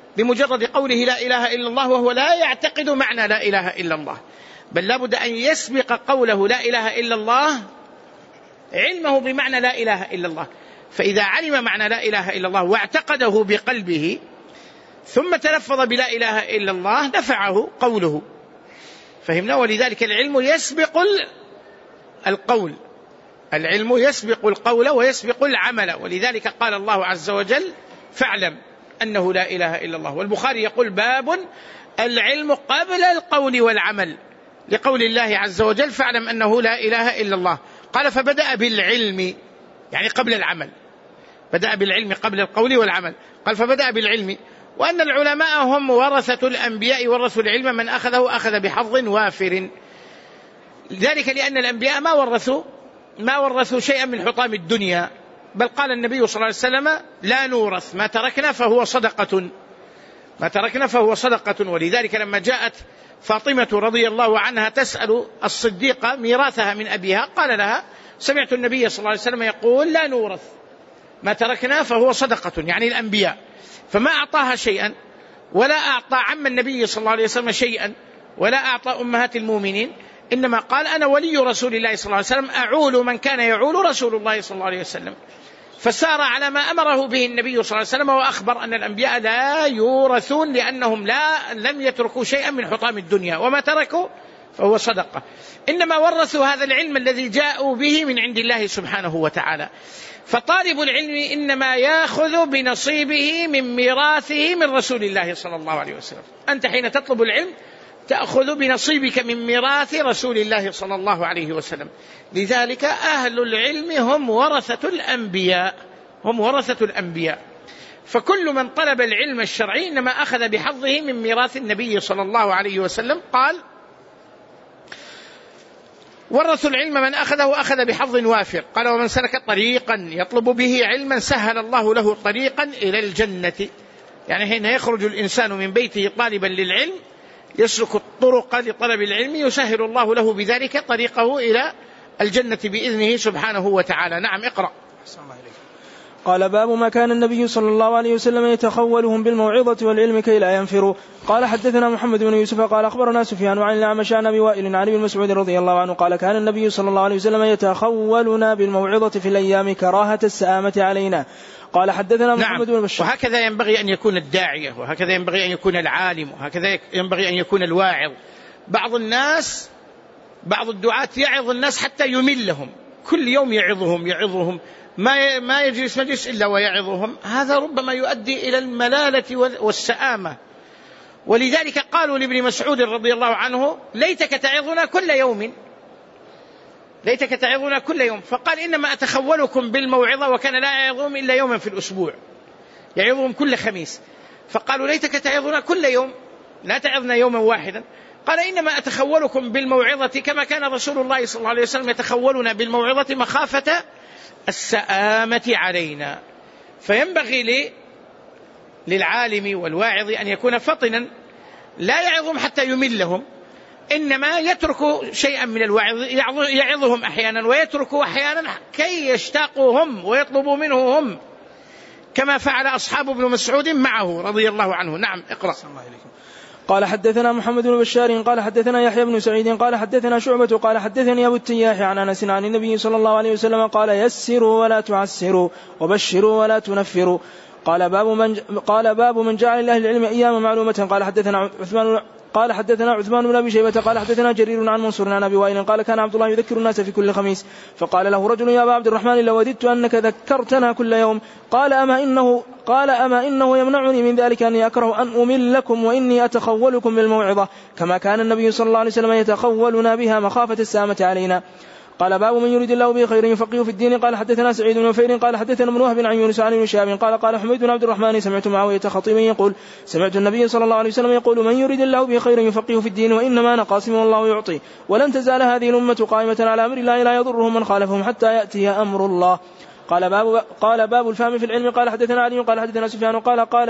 بمجرد قوله لا إله إلا الله وهو لا يعتقد معنى لا إله إلا الله، بل لابد أن يسبق قوله لا إله إلا الله علمه بمعنى لا إله إلا الله. فإذا علم معنى لا إله إلا الله واعتقده بقلبه ثم تلفظ بلا إله إلا الله نفعه قوله. فهمنا؟ ولذلك العلم يسبق القول، العلم يسبق القول ويسبق العمل. ولذلك قال الله عز وجل فاعلم أنه لا إله إلا الله. والبخاري يقول باب العلم قبل القول والعمل، لقول الله عز وجل فاعلم أنه لا إله إلا الله. قال فبدأ بالعلم يعني قبل العمل، بدأ بالعلم قبل القول والعمل. قال فبدأ بالعلم، وأن العلماء هم ورثة الأنبياء ورثوا العلم من أخذه أخذ بحظ وافر. ذلك لأن الأنبياء ما ورثوا شيئا من حطام الدنيا، بل قال النبي صلى الله عليه وسلم لا نورث ما تركنا فهو صدقة، ما تركنا فهو صدقة. ولذلك لما جاءت فاطمة رضي الله عنها تسأل الصديقة ميراثها من أبيها قال لها سمعت النبي صلى الله عليه وسلم يقول لا نورث ما تركنا فهو صدقة، يعني الأنبياء. فما أعطاها شيئا ولا أعطى عم النبي صلى الله عليه وسلم شيئا ولا أعطى أمهات المؤمنين، إنما قال أنا ولي رسول الله صلى الله عليه وسلم أعول من كان يعول رسول الله صلى الله عليه وسلم. فسار على ما أمره به النبي صلى الله عليه وسلم، وأخبر أن الأنبياء لا يورثون لأنهم لم يتركوا شيئا من حطام الدنيا، وما تركوا فهو صدقة. إنما ورثوا هذا العلم الذي جاءوا به من عند الله سبحانه وتعالى. فطالب العلم إنما يأخذ بنصيبه من ميراثه من رسول الله صلى الله عليه وسلم. أنت حين تطلب العلم تأخذ بنصيبك من ميراث رسول الله صلى الله عليه وسلم. لذلك أهل العلم هم ورثة الأنبياء، هم ورثة الأنبياء. فكل من طلب العلم الشرعي إنما أخذ بحظه من ميراث النبي صلى الله عليه وسلم. قال ورثوا العلم من أخذه أخذ بحظ وافر. قال ومن سلك طريقا يطلب به علما سهل الله له طريقا إلى الجنة. يعني حين يخرج الإنسان من بيته طالبا للعلم يسلك الطرق لطلب العلم يسهل الله له بذلك طريقه إلى الجنة بإذنه سبحانه وتعالى. نعم اقرأ. قال باب ما كان النبي صلى الله عليه وسلم يتخولهم بالموعظة والعلم كي لا ينفروا. قال حدثنا محمد بن يوسف قال أخبرنا سفيان عن الأعمش عن أبي وائل عن ابن مسعود رضي الله عنه قال كان النبي صلى الله عليه وسلم يتخولنا بالموعظة في الأيام كراهة السآمة علينا. قال حدثنا محمد بن بشار. وهكذا ينبغي أن يكون الداعية، وهكذا ينبغي أن يكون العالم، وهكذا ينبغي أن يكون الواعظ. بعض الدعاة يعظ الناس حتى يملهم، كل يوم يعظهم ما يجلس مجلس إلا ويعظهم. هذا ربما يؤدي إلى الملالة والسآمة. ولذلك قالوا لابن مسعود رضي الله عنه ليتك تعظنا كل يوم، ليتك تعظنا كل يوم. فقال إنما أتخولكم بالموعظة، وكان لا يعظهم إلا يوما في الأسبوع، يعظهم كل خميس. فقالوا ليتك تعظنا كل يوم لا تعظنا يوما واحدا. قال إنما أتخولكم بالموعظة كما كان رسول الله صلى الله عليه وسلم يتخولنا بالموعظة مخافة السآمة علينا. فينبغي للعالم والواعظ أن يكون فطنا لا يعظهم حتى يملهم، إنما يترك شيئا من الوعظ، يعظهم أحيانا ويترك أحيانا كي يشتاقوا هم ويطلبوا منه هم، كما فعل أصحاب ابن مسعود معه رضي الله عنه. نعم اقرأ. قال حدثنا محمد بن بشار قال حدثنا يحيى بن سعيد قال حدثنا شعبة قال حدثني أبو التياح عن أنس عن النبي صلى الله عليه وسلم قال يسروا ولا تعسروا وبشروا ولا تنفروا. قال باب من جعل لأهل العلم أياما معلومة. قال حدثنا عثمان بن أبي شيبة قال حدثنا جرير عن منصور عن أبي وائل قال كان عبد الله يذكر الناس في كل خميس. فقال له رجل يا أبا عبد الرحمن لو وددت أنك ذكرتنا كل يوم. قال أما إنه يمنعني من ذلك أني أكره أن أملكم وإني أتخولكم بالموعظة كما كان النبي صلى الله عليه وسلم يتخولنا بها مخافة السامة علينا. قال باب من يريد الله به خير يفقهه في الدين. قال حدثنا سعيد بن وفير قال حدثنا ابن وهب عن يونس عن ابن شهاب قال حميد بن عبد الرحمن سمعت معاوية خطيبا يقول سمعت النبي صلى الله عليه وسلم يقول من يريد الله به خير يفقهه في الدين وإنما أنا قاسم والله يعطي ولن تزال هذه الأمة قائمة على أمر الله لا يضرهم من خالفهم حتى يأتي أمر الله. قال باب الفهم في العلم. قال حدثنا علي قال حدثنا سفيان قال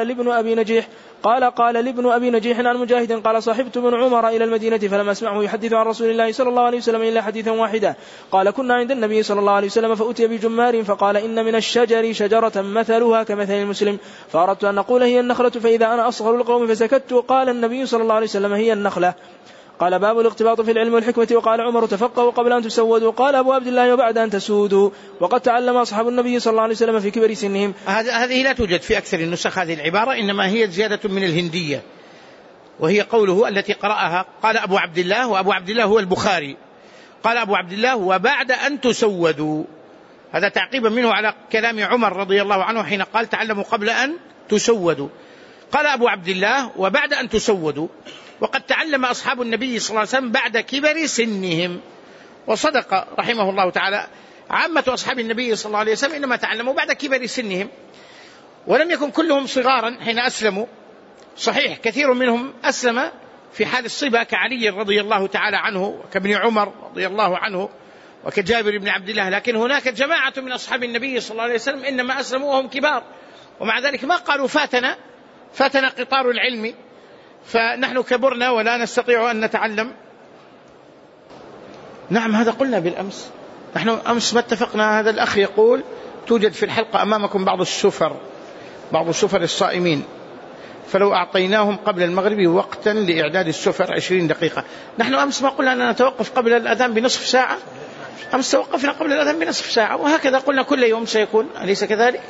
لابن أبي نجيح عن مجاهد قال صاحبت ابن عمر إلى المدينة فلم أسمعه يحدث عن رسول الله صلى الله عليه وسلم إلا حديثا واحدا. قال كنا عند النبي صلى الله عليه وسلم فأتي بجمار فقال إن من الشجر شجرة مثلها كمثل المسلم فأردت أن نقول هي النخلة فإذا أنا أصغر القوم فسكت. قال النبي صلى الله عليه وسلم هي النخلة. قال باب الاقتباط في العلم والحكمة. وقال عمر تفقهوا قبل أن تسودوا. قال أبو عبد الله وبعد أن تسودوا. وقد تعلم أصحاب النبي صلى الله عليه وسلم في كبر سنهم. هذه لا توجد في أكثر النسخ هذه العبارة، إنما هي زيادة من الهندية، وهي قوله التي قرأها قال أبو عبد الله، وأبو عبد الله هو البخاري، قال أبو عبد الله وبعد أن تسودوا، هذا تعقيبا منه على كلام عمر رضي الله عنه حين قال تعلموا قبل أن تسودوا. قال أبو عبد الله وبعد أن تسودوا. وقد تعلم أصحاب النبي صلى الله عليه وسلم بعد كبر سنهم، وصدق رحمه الله تعالى. عامة أصحاب النبي صلى الله عليه وسلم إنما تعلموا بعد كبر سنهم، ولم يكن كلهم صغارا حين أسلموا. صحيح كثير منهم أسلم في حال الصبا كعلي رضي الله تعالى عنه، وكابن عمر رضي الله عنه، وكجابر بن عبد الله، لكن هناك جماعة من أصحاب النبي صلى الله عليه وسلم إنما أسلموا وهم كبار، ومع ذلك ما قالوا فاتنا قطار العلم فنحن كبرنا ولا نستطيع أن نتعلم. نعم هذا قلنا بالأمس، نحن أمس ما اتفقنا. هذا الأخ يقول توجد في الحلقة أمامكم بعض السفر الصائمين، فلو أعطيناهم قبل المغرب وقتا لإعداد السفر 20 دقيقة. نحن أمس ما قلنا أننا نتوقف قبل الأذان بنصف ساعة، أمس توقفنا قبل الأذان بنصف ساعة، وهكذا قلنا كل يوم سيكون، أليس كذلك؟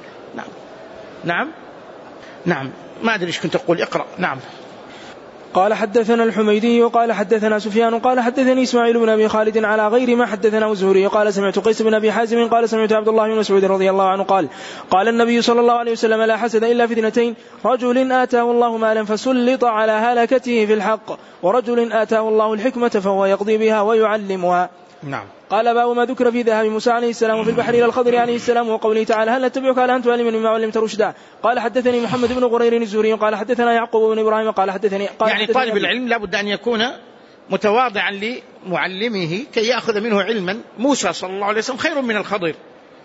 نعم ما أدري إيش كنت أقول، اقرأ. نعم. قال حدثنا الحميدي قال حدثنا سفيان قال حدثني إسماعيل بن أبي خالد على غير ما حدثنا الزهري قال سمعت قيس بن أبي حازم قال سمعت عبد الله بن مسعود رضي الله عنه قال النبي صلى الله عليه وسلم لا حسد إلا في اثنتين: رجل آتاه الله مالا فسلط على هلكته في الحق، ورجل آتاه الله الحكمة فهو يقضي بها ويعلمها. نعم. قال باب ما ذكر في ذهاب موسى عليه السلام وفي البحر إلى الخضر عليه السلام وقوله تعالى هل نتبعك على أن تعلمني مما علمت رشدا. قال حدثني محمد بن غرير الزهري قال حدثنا يعقوب بن إبراهيم قال حدثني يعني طالب العلم لا بد أن يكون متواضعا لمعلمه كي يأخذ منه علما. موسى صلى الله عليه وسلم خير من الخضر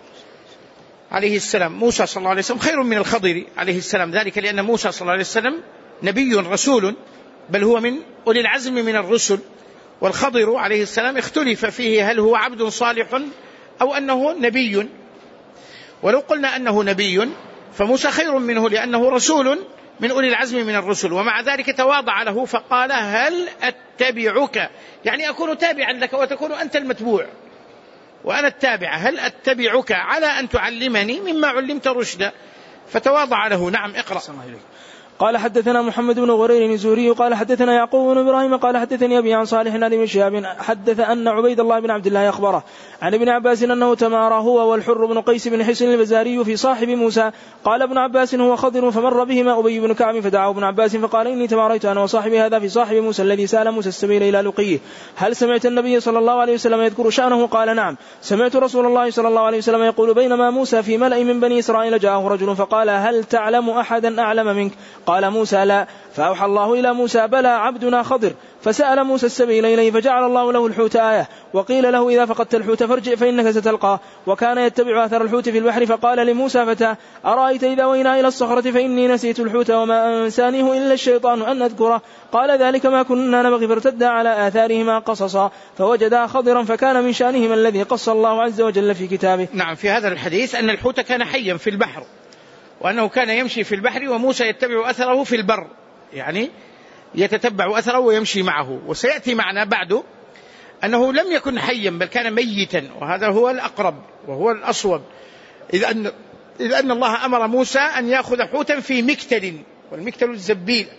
عليه السلام، موسى صلى الله عليه وسلم خير من الخضر عليه السلام، ذلك لأن موسى صلى الله عليه وسلم نبي رسول، بل هو من أولي العزم من الرسل. والخضر عليه السلام اختلف فيه هل هو عبد صالح أو أنه نبي، ولو قلنا أنه نبي فموسى خير منه لأنه رسول من أولي العزم من الرسل، ومع ذلك تواضع له فقال هل أتبعك، يعني أكون تابعا لك وتكون أنت المتبوع وأنا التابع، هل أتبعك على أن تعلمني مما علمت رشدا، فتواضع له. نعم اقرأ. قال حدثنا محمد بن غرير الزهري قال حدثنا يعقوب بن إبراهيم قال حدثني أبي عن صالح عن ابن شهاب حدث أن عبيد الله بن عبد الله أخبره عن ابن عباس أنه تمارى هو والحر بن قيس بن حسن البزاري في صاحب موسى. قال ابن عباس هو خضر، فمر بهما أبي بن كعب فدعاه ابن عباس فقال إني تماريت أنا وصاحبي هذا في صاحب موسى الذي سال موسى السبيل إلى لقيه، هل سمعت النبي صلى الله عليه وسلم يذكر شأنه؟ قال نعم، سمعت رسول الله صلى الله عليه وسلم يقول بينما موسى في ملأ من بني إسرائيل جاءه رجل فقال هل تعلم أحدا أعلم منك؟ قال موسى لا، فأوحى الله إلى موسى بلى عبدنا خضر، فسأل موسى السبيل إليه فجعل الله له الحوت آية، وقيل له إذا فقدت الحوت فارجع فإنك ستلقاه، وكان يتبع أثر الحوت في البحر، فقال لموسى فتاه أرأيت إذا وينا إلى الصخرة فإني نسيت الحوت وما أنسانيه إلا الشيطان أن أذكره، قال ذلك ما كنا نبغي، فارتدا على آثارهما قصصا فوجدا خضرا، فكان من شأنهما الذي قص الله عز وجل في كتابه. نعم. في هذا الحديث أن الحوت كان حيا في البحر، وأنه كان يمشي في البحر وموسى يتبع أثره في البر، يعني يتتبع أثره ويمشي معه. وسيأتي معنا بعد أنه لم يكن حيا بل كان ميتا، وهذا هو الأقرب وهو الأصوب، إذ أن الله أمر موسى أن يأخذ حوتا في مكتل، والمكتل الزبيل،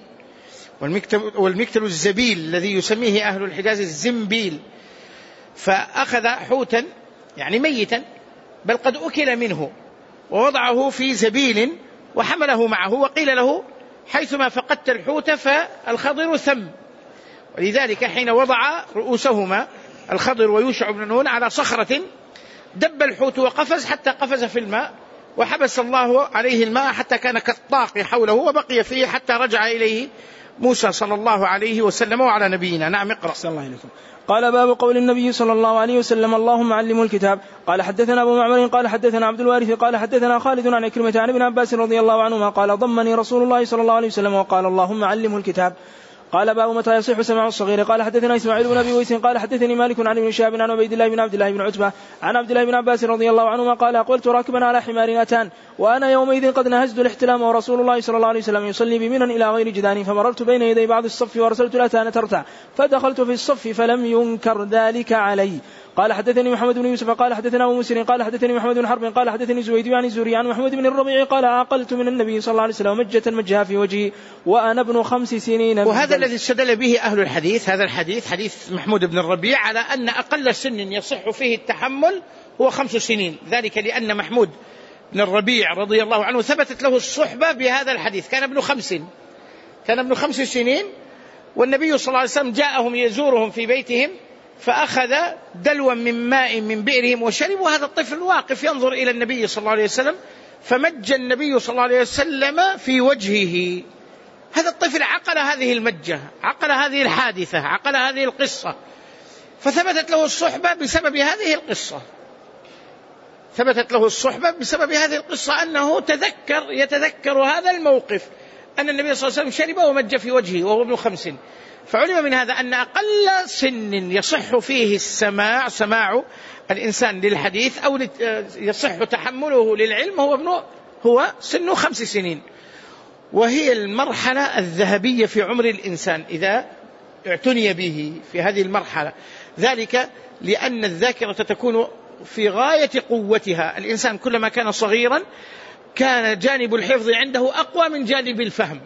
والمكتل الزبيل الذي يسميه أهل الحجاز الزنبيل، فأخذ حوتا يعني ميتا بل قد أكل منه ووضعه في زبيل وحمله معه، وقيل له حيثما فقدت الحوت فالخضر ثم. ولذلك حين وضع رؤوسهما الخضر ويوشع بن نون على صخرة دب الحوت وقفز حتى قفز في الماء، وحبس الله عليه الماء حتى كان كالطاق حوله وبقي فيه حتى رجع إليه موسى صلى الله عليه وسلم وعلى نبينا. نعم اقرأ. أحسن الله إليكم. قال باب قول النبي صلى الله عليه وسلم اللهم علمه الكتاب. قال حدثنا أبو معمر قال حدثنا عبد الوارث قال حدثنا خالد عن عكرمة عن ابن عباس رضي الله عنهما قال ضمني رسول الله صلى الله عليه وسلم وقال اللهم علمه الكتاب. قال باب متى يصح سماع الصغير. قال حدثنا إسماعيل بن أبي ويس قال حدثني مالك عن ابن شهاب عن عبيد الله بن عبد الله بن عتبة عن عبد الله بن عباس رضي الله عنهما قال أقبلت راكبا على حمار أتان وأنا يومئذ قد نهزت الاحتلام ورسول الله صلى الله عليه وسلم يصلي بمنى إلى غير جدان فمررت بين يدي بعض الصف ورسلت الأتان ترتع فدخلت في الصف فلم ينكر ذلك علي. قال حدثني محمد بن يوسف قال حدثنا أبو مسر قال حدثني محمد بن حرب قال حدثني زبيد عن الزهري عن محمد بن الربيع قال عقلت من النبي صلى الله عليه وسلم مجة مجها في وجهي وأنا ابن 5 سنين. وهذا الذي استدل به أهل الحديث، هذا الحديث حديث محمود بن الربيع على أن أقل سن يصح فيه التحمل هو 5 سنين، ذلك لأن محمود بن الربيع رضي الله عنه ثبتت له الصحبة بهذا الحديث، كان ابن 5 سنين والنبي صلى الله عليه وسلم جاءهم يزورهم في بيتهم فأخذ دلوا من ماء من بئرهم وشرب، وهذا الطفل واقف ينظر إلى النبي صلى الله عليه وسلم فمج النبي صلى الله عليه وسلم في وجهه. هذا الطفل عقل هذه المجة، عقل هذه الحادثة، عقل هذه القصة، فثبتت له الصحبة بسبب هذه القصة، ثبتت له الصحبة بسبب هذه القصة أنه يتذكر هذا الموقف أن النبي صلى الله عليه وسلم شرب ومج في وجهه وهو ابن 5. فعلم من هذا أن أقل سن يصح فيه سماع الإنسان للحديث أو يصح تحمله للعلم هو سن 5 سنين، وهي المرحلة الذهبية في عمر الإنسان إذا اعتني به في هذه المرحلة، ذلك لأن الذاكرة تكون في غاية قوتها. الإنسان كلما كان صغيرا كان جانب الحفظ عنده أقوى من جانب الفهم،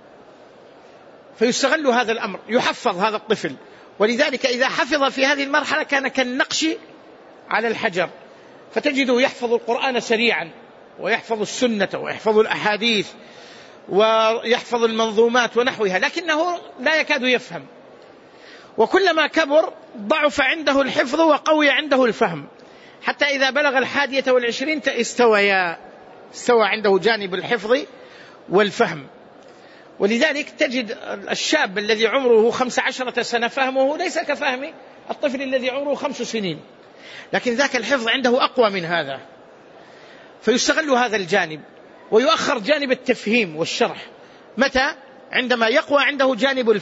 فيستغل هذا الأمر، يحفظ هذا الطفل، ولذلك إذا حفظ في هذه المرحلة كان كالنقش على الحجر، فتجده يحفظ القرآن سريعا ويحفظ السنة ويحفظ الأحاديث ويحفظ المنظومات ونحوها، لكنه لا يكاد يفهم. وكلما كبر ضعف عنده الحفظ وقوي عنده الفهم، حتى إذا بلغ 21 استوى عنده جانب الحفظ والفهم. ولذلك تجد الشاب الذي عمره 15 سنة فهمه ليس كفهم الطفل الذي عمره 5 سنين، لكن ذاك الحفظ عنده أقوى من هذا، فيستغل هذا الجانب ويؤخر جانب التفهيم والشرح. متى؟ عندما يقوى عنده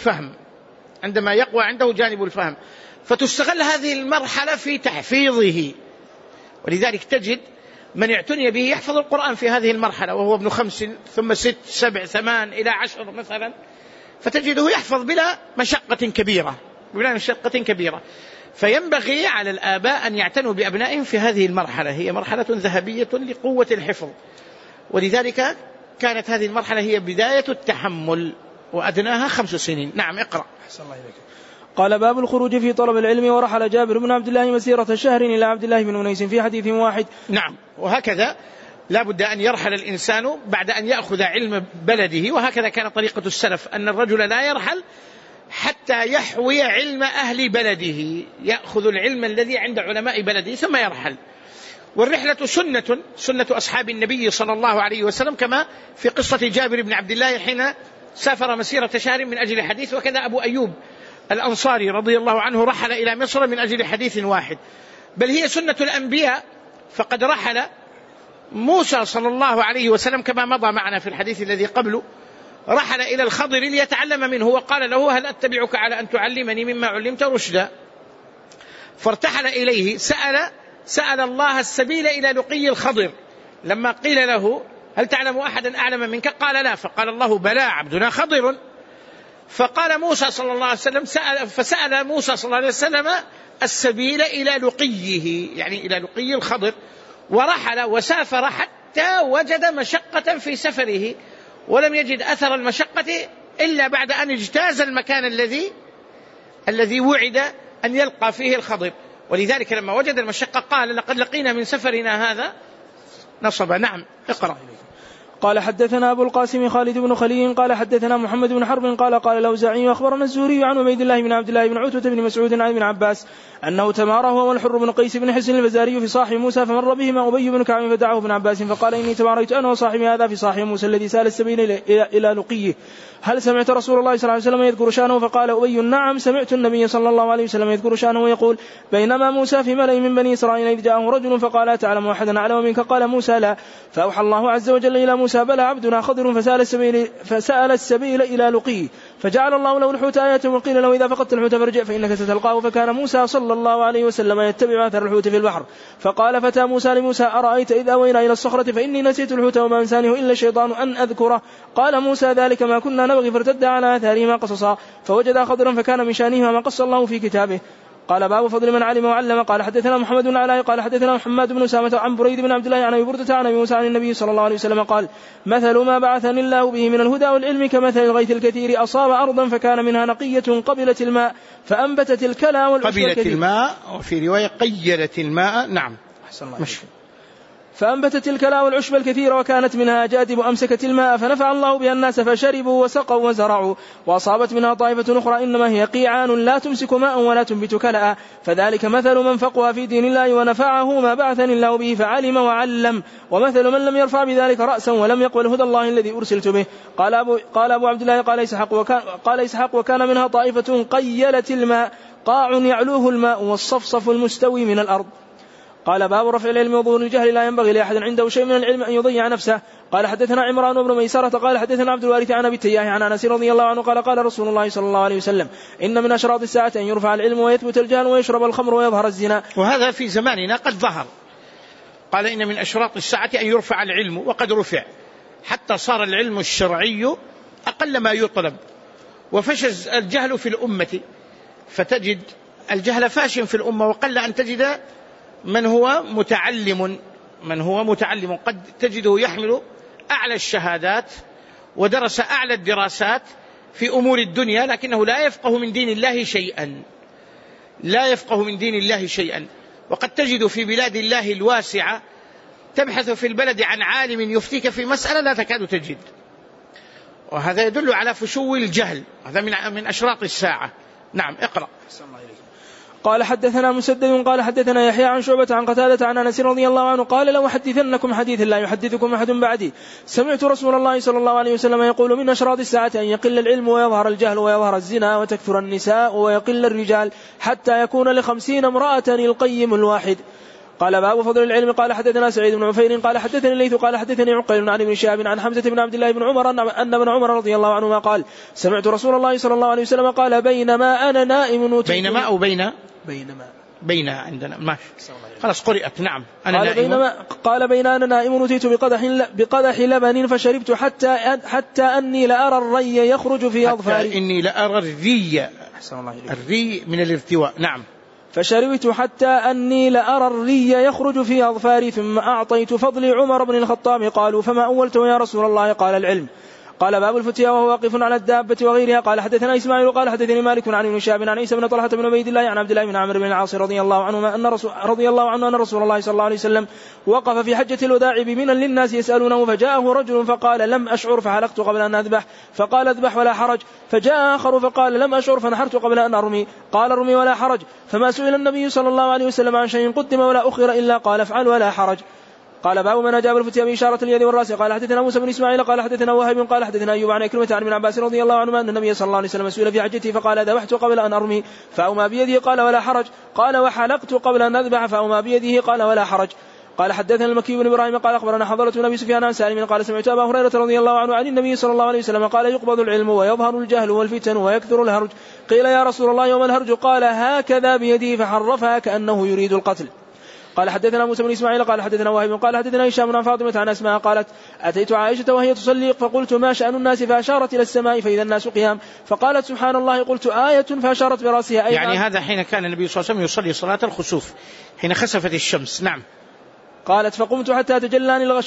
جانب الفهم، فتستغل هذه المرحلة في تحفيظه. ولذلك تجد من يعتني به يحفظ القرآن في هذه المرحلة وهو ابن 5 ثم 6 7 8 إلى 10 مثلا، فتجده يحفظ بلا مشقة كبيرة. فينبغي على الآباء أن يعتنوا بأبنائهم في هذه المرحلة، هي مرحلة ذهبية لقوة الحفظ، ولذلك كانت هذه المرحلة هي بداية التحمل وأدناها 5 سنين. نعم اقرأ. أحسن الله إليك. قال باب الخروج في طلب العلم. ورحل جابر بن عبد الله مسيرة شهر إلى عبد الله بن أنيس في حديث واحد. نعم، وهكذا لا بد أن يرحل الإنسان بعد أن يأخذ علم بلده، وهكذا كان طريقة السلف أن الرجل لا يرحل حتى يحوي علم أهل بلده، يأخذ العلم الذي عند علماء بلده ثم يرحل. والرحلة سنة أصحاب النبي صلى الله عليه وسلم، كما في قصة جابر بن عبد الله حين سافر مسيرة شهر من أجل حديث، وكذا أبو أيوب الأنصاري رضي الله عنه رحل إلى مصر من أجل حديث واحد. بل هي سنة الأنبياء، فقد رحل موسى صلى الله عليه وسلم كما مضى معنا في الحديث الذي قبله، رحل إلى الخضر ليتعلم منه، وقال له هل أتبعك على أن تعلمني مما علمت رشدا؟ فارتحل إليه، سأل الله السبيل إلى لقي الخضر. لما قيل له هل تعلم أحدا أعلم منك؟ قال لا، فقال الله بلى عبدنا خضر. فقال موسى صلى الله عليه وسلم فسأل موسى صلى الله عليه وسلم السبيل إلى لقيه، يعني إلى لقي الخضر، ورحل وسافر حتى وجد مشقة في سفره، ولم يجد أثر المشقة إلا بعد أن اجتاز المكان الذي وعد أن يلقى فيه الخضر. ولذلك لما وجد المشقة قال لقد لقينا من سفرنا هذا نصبا. نعم اقرأ. قال حدثنا أبو القاسم خالد بن خليل قال حدثنا محمد بن حرب قال الأوزاعي أخبرنا الزهري عن عبيد الله بن عبد الله بن عتبة بن مسعود عن ابن عباس أنه تماره هو والحر بن قيس بن حسن الفزاري في صاحب موسى فمر بهما أبي بن كعب فدعاه ابن عباس فقال إني تماريت أنا وصاحبي هذا في صاحب موسى الذي سال السبيل إلى لقيه هل سمعت رسول الله صلى الله عليه وسلم يذكر شأنه؟ فقال أبي نعم سمعت النبي صلى الله عليه وسلم يذكر شأنه ويقول بينما موسى في ملأ من بني إسرائيل إذ جاءه رجل فقال تعلم أحدا أعلم منك؟ قال موسى لا. فأوحى الله عز وجل إلى موسى بلى عبدنا خضر فسأل السبيل إلى لقيه فجعل الله له الحوت آية وقيل له إذا فقدت الحوت فارجع فإنك ستلقاه. فكان موسى صلى الله عليه وسلم يتبع أثر الحوت في البحر. فقال فتى موسى لموسى أرأيت إذ أوينا إلى الصخرة فإني نسيت الحوت وما أنسانه إلا الشيطان أن أذكره. قال موسى ذلك ما كنا نبغي فارتد على آثارهما قصصا فوجد خضرا فكان من شأنهما ما قص الله في كتابه. قال باب فضل من علم وعلم. قال حدثنا محمد بن علاء قال حدثنا محمد بن أسامة عن بريد بن عبد الله عن أبي بردة عن أبي موسى عن النبي صلى الله عليه وسلم قال مثل ما بعثني الله به من الهدى والعلم كمثل الغيث الكثير أصاب أرضا فكان منها نقية قبلت الماء فأنبتت الكلى والعشب الكثير. قبلت الماء وفي رواية قيلت الماء. نعم فأنبتت الكلى والعشب الكثير وكانت منها جادب أمسكت الماء فنفع الله بها الناس فشربوا وسقوا وزرعوا. وأصابت منها طائفة أخرى إنما هي قيعان لا تمسك ماء ولا تنبت كلأ. فذلك مثل من فقه في دين الله ونفعه ما بعثني الله به فعلم وعلم ومثل من لم يرفع بذلك رأسا ولم يقبل هدى الله الذي أرسلت به. قال أبو عبد الله قال إسحاق وكان منها طائفة قيلت الماء قاع يعلوه الماء والصفصف المستوي من الأرض. قال باب رفع العلم وظهور الجهل لا ينبغي لأحد عنده شيء من العلم أن يضيع نفسه. قال حدثنا عمران بن ميسرة قال حدثنا عبد الوارث عن أبي التياح عن أنس رضي الله عنه قال رسول الله صلى الله عليه وسلم إن من أشراط الساعة أن يرفع العلم ويثبت الجهل ويشرب الخمر ويظهر الزنا. وهذا في زماننا قد ظهر. قال إن من أشراط الساعة أن يرفع العلم وقد رفع حتى صار العلم الشرعي أقل ما يطلب وفشز الجهل في الأمة فتجد الجهل فاش في الأمة وقل أن تجد من هو متعلم قد تجده يحمل أعلى الشهادات ودرس أعلى الدراسات في أمور الدنيا لكنه لا يفقه من دين الله شيئا. وقد تجد في بلاد الله الواسعة تبحث في البلد عن عالم يفتيك في مسألة لا تكاد تجد. وهذا يدل على فشو الجهل. هذا من أشراط الساعة. نعم اقرأ. قال حدثنا مسدد قال حدثنا يحيى عن شعبة عن قتادة عن أنس رضي الله عنه قال لو حدثنكم حديث لا يحدثكم أحد بعدي سمعت رسول الله صلى الله عليه وسلم يقول من أشراط الساعة أن يقل العلم ويظهر الجهل ويظهر الزنا وتكثر النساء ويقل الرجال حتى يكون 50 امرأة القيم الواحد. قال باب فضل العلم. قال حدثنا سعيد بن عفير قال حدثني الليث قال حدثني عقيل عن ابن شهاب عن حمزة بن عبد الله بن عمر أن ابن عمر رضي الله عنهما قال سمعت رسول الله صلى الله عليه وسلم قال بينما أنا نائم بين عندنا ماشي خلاص قرئت. نعم قال بين أنا نائم نتيت بقدح لبن فشربت حتى أني لأرى الري يخرج في أظفاري. إني لأرى الري من الارتواء. نعم فشربت حتى أني لأرى الري يخرج في أظفاري ثم أعطيت فضل عمر بن الخطاب. قالوا فما أولته يا رسول الله؟ قال العلم. قال باب الفتيا وهو واقف على الدابة وغيرها. قال حدثنا إسماعيل قال حدثني مالك عن ابن شهاب عن عيسى بن طلحة بن عبيد الله عن عبد الله بن عمرو بن العاص رضي الله عنه أن رسول الله صلى الله عليه وسلم وقف في حجة الوداع بمنى للناس يسألونه فجاءه رجل فقال لم أشعر فحلقت قبل أن أذبح فقال اذبح ولا حرج. فجاء آخر فقال لم أشعر فنحرت قبل أن أرمي قال ارمي ولا حرج. فما سئل النبي صلى الله عليه وسلم عن شيء قدم ولا أخر إلا قال افعل ولا حرج. قال باب من أجاب الفتيا بإشارة اليد والرأس. قال حدثنا موسى بن إسماعيل قال حدثنا وهب قال حدثنا أيوب عن إكرمة عن ابن عباس رضي الله عنهما أن النبي صلى الله عليه وسلم سئل في حجته فقال ذبحت قبل أن أرمي فأومى بيده قال ولا حرج. قال وحلقت قبل أن أذبح فأومى بيده قال ولا حرج. قال حدثنا المكي بن إبراهيم قال أخبرنا حضرة النبي سفيان عن سالم قال سمعت أبا هريرة رضي الله عنه عن النبي صلى الله عليه وسلم قال يقبض العلم ويظهر الجهل والفتن ويكثر الهرج. قيل يا رسول الله يوم الهرج؟ قال هكذا بيده فحرفها كأنه يريد القتل. قال حدثنا موسى بن إسماعيل قال حدثنا وهب قال حدثنا هشام عن فاطمة عن أسماء قالت أتيت عائشة وهي تصلي فقلت ما شأن الناس فأشارت إلى السماء فإذا الناس قيام فقالت سبحان الله قلت آية فأشارت برأسها أيضا. يعني هذا حين كان النبي صلى الله عليه وسلم يصلي صلاة الخسوف حين خسفت الشمس. نعم. قالت فقمت حتى تجلاني الغشم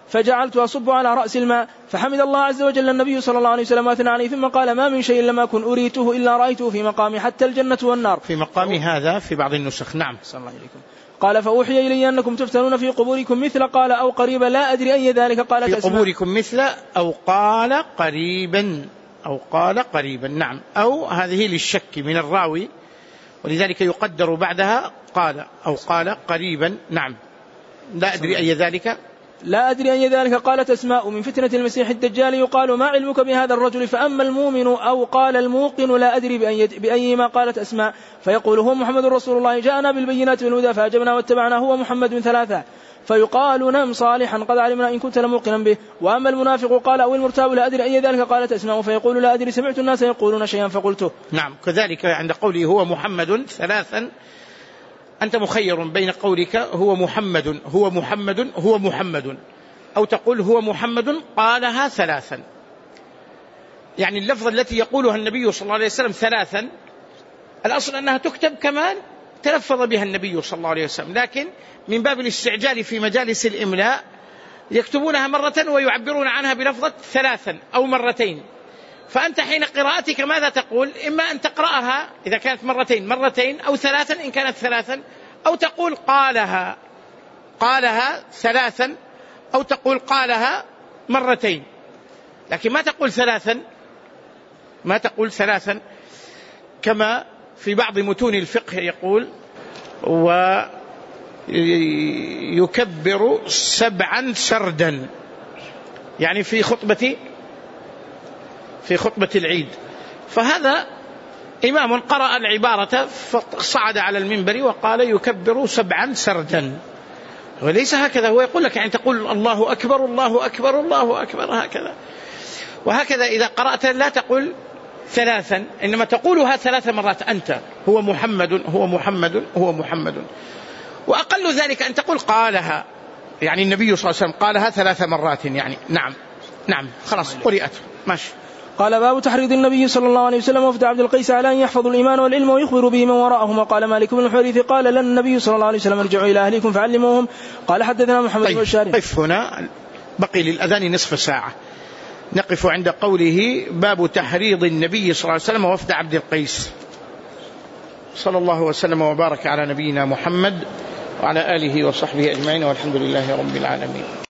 فجعلت أصب على رأس الماء، فحمد الله عز وجل النبي صلى الله عليه وسلم وأثنى عليه، ثم قال: ما من شيء لم أكن أريته إلا رأيته في مقامي حتى الجنة والنار. في مقام هذا في بعض النسخ. نعم. صلى الله عليكم. قال: فأوحي إلي أنكم تفتنون في قبوركم مثل، قال: أو قريبا، لا أدري أي ذلك. قال: في قبوركم مثل، أو قال قريبا، أو قال قريبا. نعم. أو هذه للشك من الراوي، ولذلك يقدر بعدها قال أو قال قريبا. نعم. لا أدري أي ذلك. لا أدري أي ذلك. قالت أسماء: من فتنة المسيح الدجال يقال: ما علمك بهذا الرجل؟ فأما المؤمن أو قال الموقن: لا أدري بأي ما. قالت أسماء: فيقول: هو محمد رسول الله، جاءنا بالبينات والهدى فأجبنا واتبعنا، هو محمد من ثلاثة. فيقال: نم صالحا، قد علمنا إن كنت لموقنا به. وأما المنافق قال أو المرتاب: لا أدري أي ذلك. قالت أسماء: فيقول: لا أدري، سمعت الناس يقولون شيئا فقلته. نعم. كذلك عند قوله هو محمد ثلاثا، أنت مخير بين قولك هو محمد هو محمد هو محمد، أو تقول هو محمد قالها ثلاثا. يعني اللفظة التي يقولها النبي صلى الله عليه وسلم ثلاثا، الأصل أنها تكتب كما تلفظ بها النبي صلى الله عليه وسلم، لكن من باب الاستعجال في مجالس الإملاء يكتبونها مرة ويعبرون عنها بلفظة ثلاثا أو مرتين. فأنت حين قراءتك ماذا تقول؟ إما أن تقرأها إذا كانت مرتين مرتين، أو ثلاثا إن كانت ثلاثا، أو تقول قالها ثلاثا، أو تقول قالها مرتين، لكن ما تقول ثلاثا كما في بعض متون الفقه يقول: ويكبر 7 سردا، يعني في خطبة العيد. فهذا إمام قرأ العبارة فصعد على المنبر وقال: يكبر 7 سردا، وليس هكذا. هو يقول لك يعني تقول الله أكبر الله أكبر الله أكبر، هكذا. وهكذا إذا قرأت لا تقول ثلاثا، إنما تقولها 3 مرات أنت: هو محمد هو محمد هو محمد. وأقل ذلك أن تقول قالها، يعني النبي صلى الله عليه وسلم قالها 3 مرات يعني. نعم خلاص قرئت ماشي. قال: باب تحريض النبي صلى الله عليه وسلم وفد عبد القيس على أن يحفظوا الإيمان والعلم ويخبروا به من وراءهم. قال مالك بن الحويرث: قال لنا النبي صلى الله عليه وسلم: ارجعوا إلى أهلكم فعلموهم. قال: حدثنا محمد بن بشار. قف هنا، بقي للأذان نصف ساعة. نقف عند قوله: باب تحريض النبي صلى الله عليه وسلم وفد عبد القيس. صلى الله وسلم وبارك على نبينا محمد وعلى آله وصحبه أجمعين، والحمد لله رب العالمين.